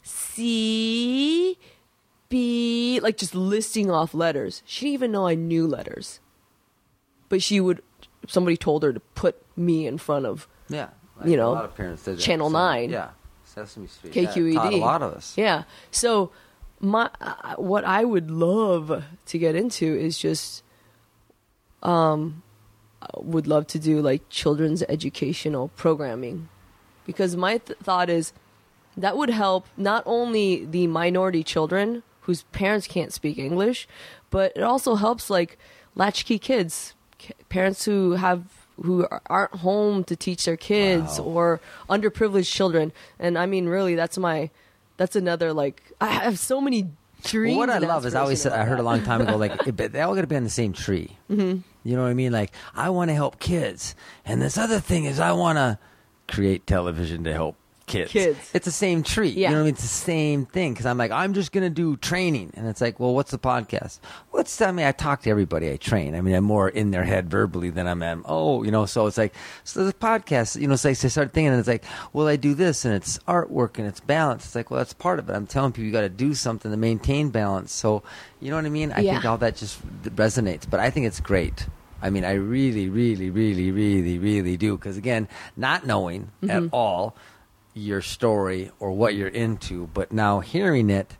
C, B, like just listing off letters. She didn't even know I knew letters, but she would. Somebody told her to put me in front of Yeah. You know, a lot of parents did that. Channel So, nine. Yeah. Sesame Street. K Q E D. Yeah, it taught a lot of us. Yeah. So my uh, what I would love to get into is just um would love to do like children's educational programming, because my th- thought is that would help not only the minority children whose parents can't speak English, but it also helps like latchkey kids, k- parents who have who aren't home to teach their kids, Wow. or underprivileged children. And I mean, really, that's my, that's another, like, I have so many dreams. Well, what I and love is I always said, aspirations I heard a about long time ago, like, it- they all got to be on the same tree. Mm-hmm. You know what I mean? Like, I want to help kids. And this other thing is I want to create television to help kids. Kids. It's the same treat. Yeah. You know what I mean? It's the same thing. Because I'm like, I'm just going to do training. And it's like, well, what's the podcast? What's I mean, I talk to everybody I train. I mean, I'm more in their head verbally than I'm, am, oh, you know, so it's like, so the podcast, you know, so I start thinking, and it's like, well, I do this, and it's artwork, and it's balance. It's like, well, that's part of it. I'm telling people you got to do something to maintain balance. So, you know what I mean? I Yeah. think all that just resonates. But I think it's great. I mean, I really, really, really, really, really do. Because, again, not knowing Mm-hmm. at all your story or what you're into, but now hearing it,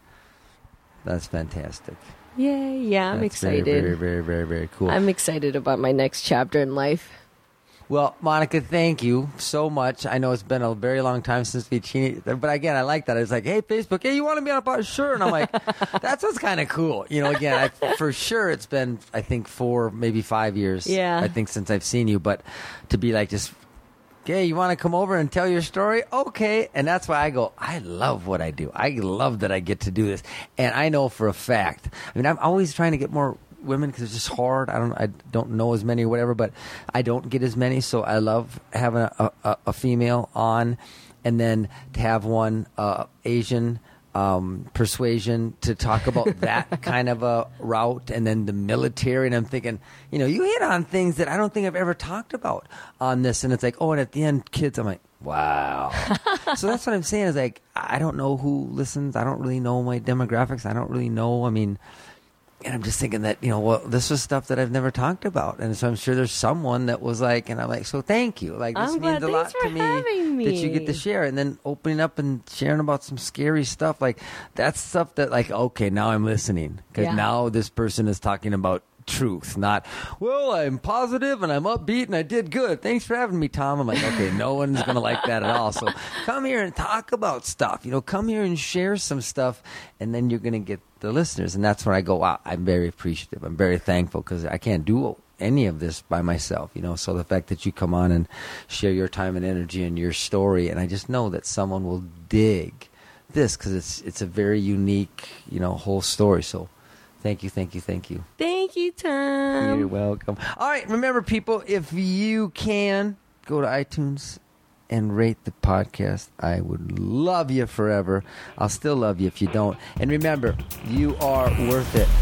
that's fantastic. Yay, yeah, I'm That's excited. Very, very, very, very, very cool. I'm excited about my next chapter in life. Well, Monica, thank you so much. I know it's been a very long time since we cheated, but again, I like that. It's like, hey, Facebook, hey, you want to be on a podcast? Sure. And I'm like, that's what's kind of cool. You know, again, I, for sure it's been, I think, four, maybe five years, Yeah. I think, since I've seen you. But to be like, just, okay, you want to come over and tell your story? Okay. And that's why I go, I love what I do. I love that I get to do this. And I know for a fact, I mean, I'm always trying to get more women because it's just hard. I don't I don't know as many or whatever, but I don't get as many. So I love having a, a, a female on, and then to have one uh, Asian um, persuasion to talk about that kind of a route, and then the military. And I'm thinking, you know, you hit on things that I don't think I've ever talked about on this. And it's like, oh, and at the end, kids, I'm like, wow. So that's what I'm saying is like, I don't know who listens. I don't really know my demographics. I don't really know. I mean, and I'm just thinking that, you know, well, this was stuff that I've never talked about. And so I'm sure there's someone that was like, and I'm like, so thank you. Like, this I'm means glad. a lot Thanks for to me, having me. that you get to share. And then opening up and sharing about some scary stuff. Like, that's stuff that, like, okay, now I'm listening. Because Yeah. now this person is talking about truth, not, well, I'm positive and I'm upbeat and I did good. Thanks for having me, Tom. I'm like, okay, no one's going to like that at all. So come here and talk about stuff. You know, come here and share some stuff, and then you're going to get the listeners. And that's where I go, wow, I'm very appreciative. I'm very thankful because I can't do any of this by myself, you know. So the fact that you come on and share your time and energy and your story, and I just know that someone will dig this because it's it's a very unique, you know, whole story. So thank you, thank you, thank you. Thank you, Tom. You're welcome. All right, remember, people, if you can, go to iTunes and rate the podcast. I would love you forever. I'll still love you if you don't. And remember, you are worth it.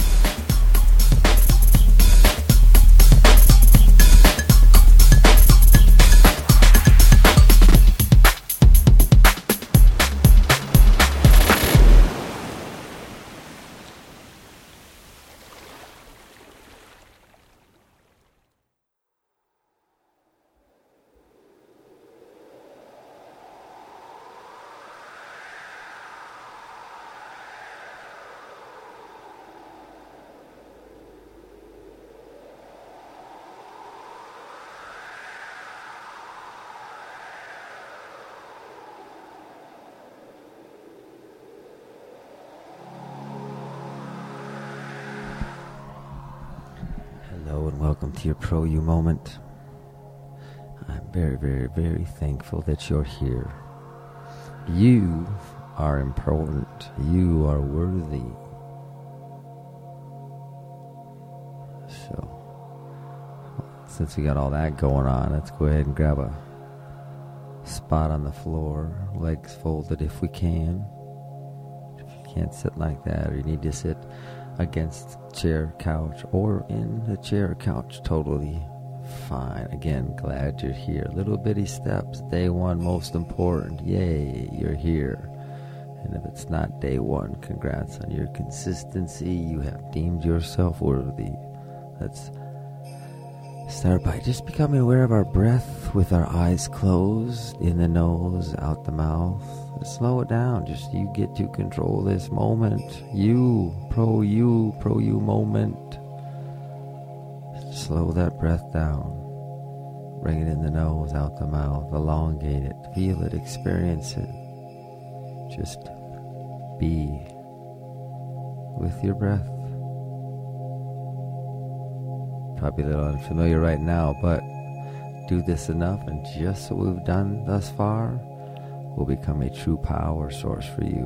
Hello and welcome to your Pro You moment. I'm very, very, very thankful that you're here. You are important. You are worthy. So, since we got all that going on, let's go ahead and grab a spot on the floor, legs folded if we can. If you can't sit like that, or you need to sit against chair, couch, or in the chair, couch, totally fine. Again, glad you're here. Little bitty steps, day one, most important. Yay, you're here. And if it's not day one, congrats on your consistency. You have deemed yourself worthy. Let's start by just becoming aware of our breath with our eyes closed, in the nose, out the mouth. Slow it down. Just you get to control this moment. You, pro you, pro you moment. Slow that breath down. Bring it in the nose, out the mouth. Elongate it. Feel it. Experience it. Just be with your breath. Probably a little unfamiliar right now, but do this enough, and just what we've done thus far will become a true power source for you.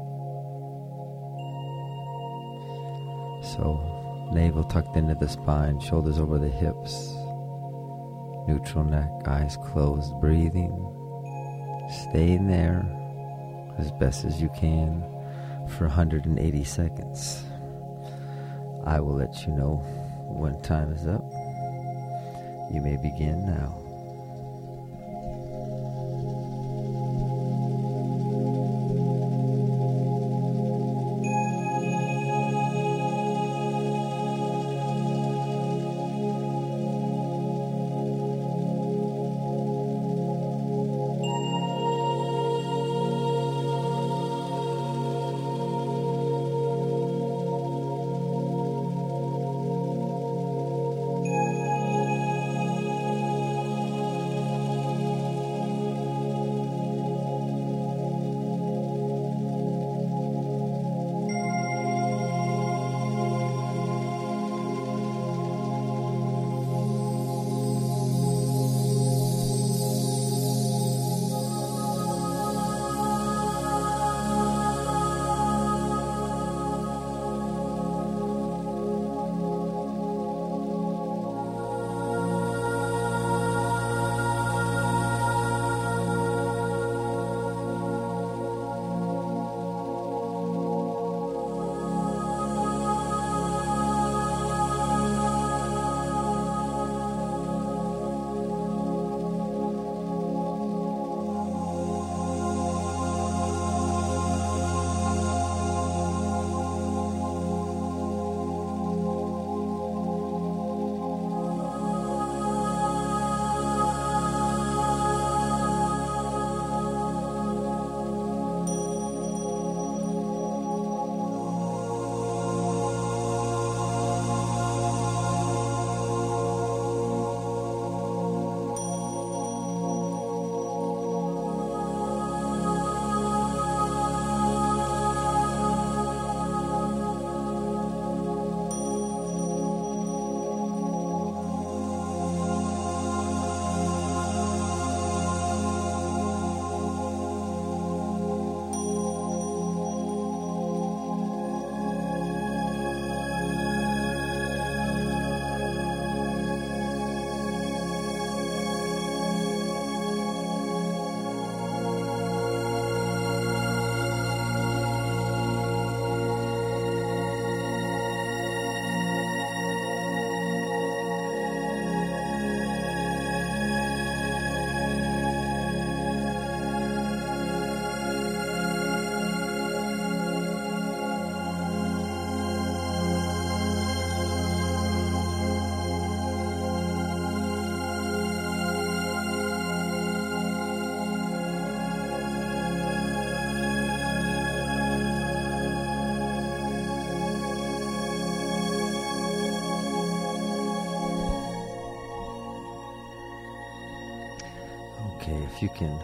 So, navel tucked into the spine, shoulders over the hips, neutral neck, eyes closed, breathing. staying there as best as you can for one hundred eighty seconds. I will let you know when time is up. You may begin now. Okay, if you can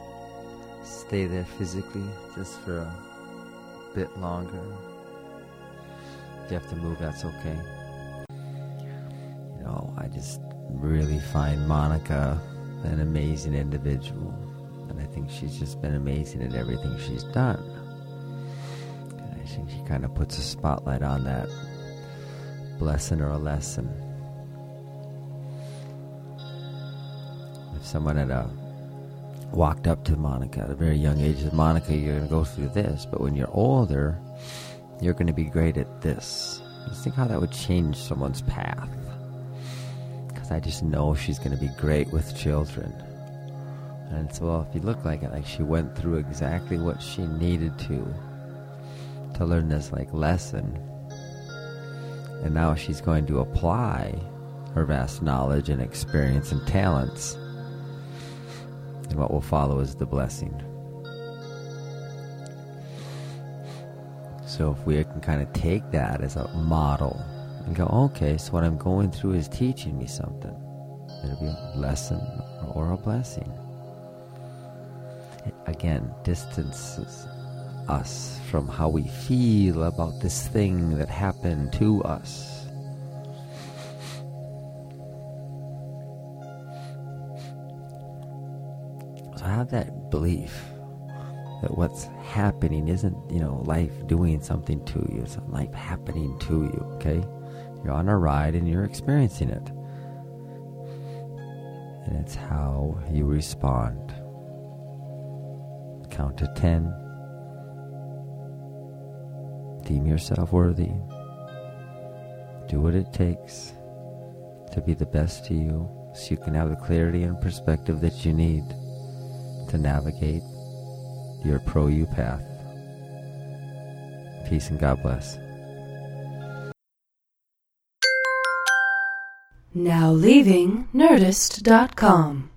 stay there physically just for a bit longer. If you have to move, that's okay. You know, I just really find Monica an amazing individual. And I think she's just been amazing at everything she's done. And I think she kind of puts a spotlight on that blessing or a lesson. If someone had a walked up to Monica at a very young age and said, Monica, you're going to go through this, but when you're older, you're going to be great at this. Just think how that would change someone's path. Because I just know she's going to be great with children. And so, well, if you look like it, like she went through exactly what she needed to, to learn this, like, lesson. And now she's going to apply her vast knowledge and experience and talents. And what will follow is the blessing. So if we can kind of take that as a model and go, okay, so what I'm going through is teaching me something. It'll be a lesson or a blessing. It, again, distances us from how we feel about this thing that happened to us. So have that belief that what's happening isn't, you know, life doing something to you. It's life happening to you, okay? You're on a ride and you're experiencing it. And it's how you respond. count to ten. Deem yourself worthy. Do what it takes to be the best to you, so you can have the clarity and perspective that you need to navigate your Pro-You path. Peace and God bless. Now leaving Nerdist dot com.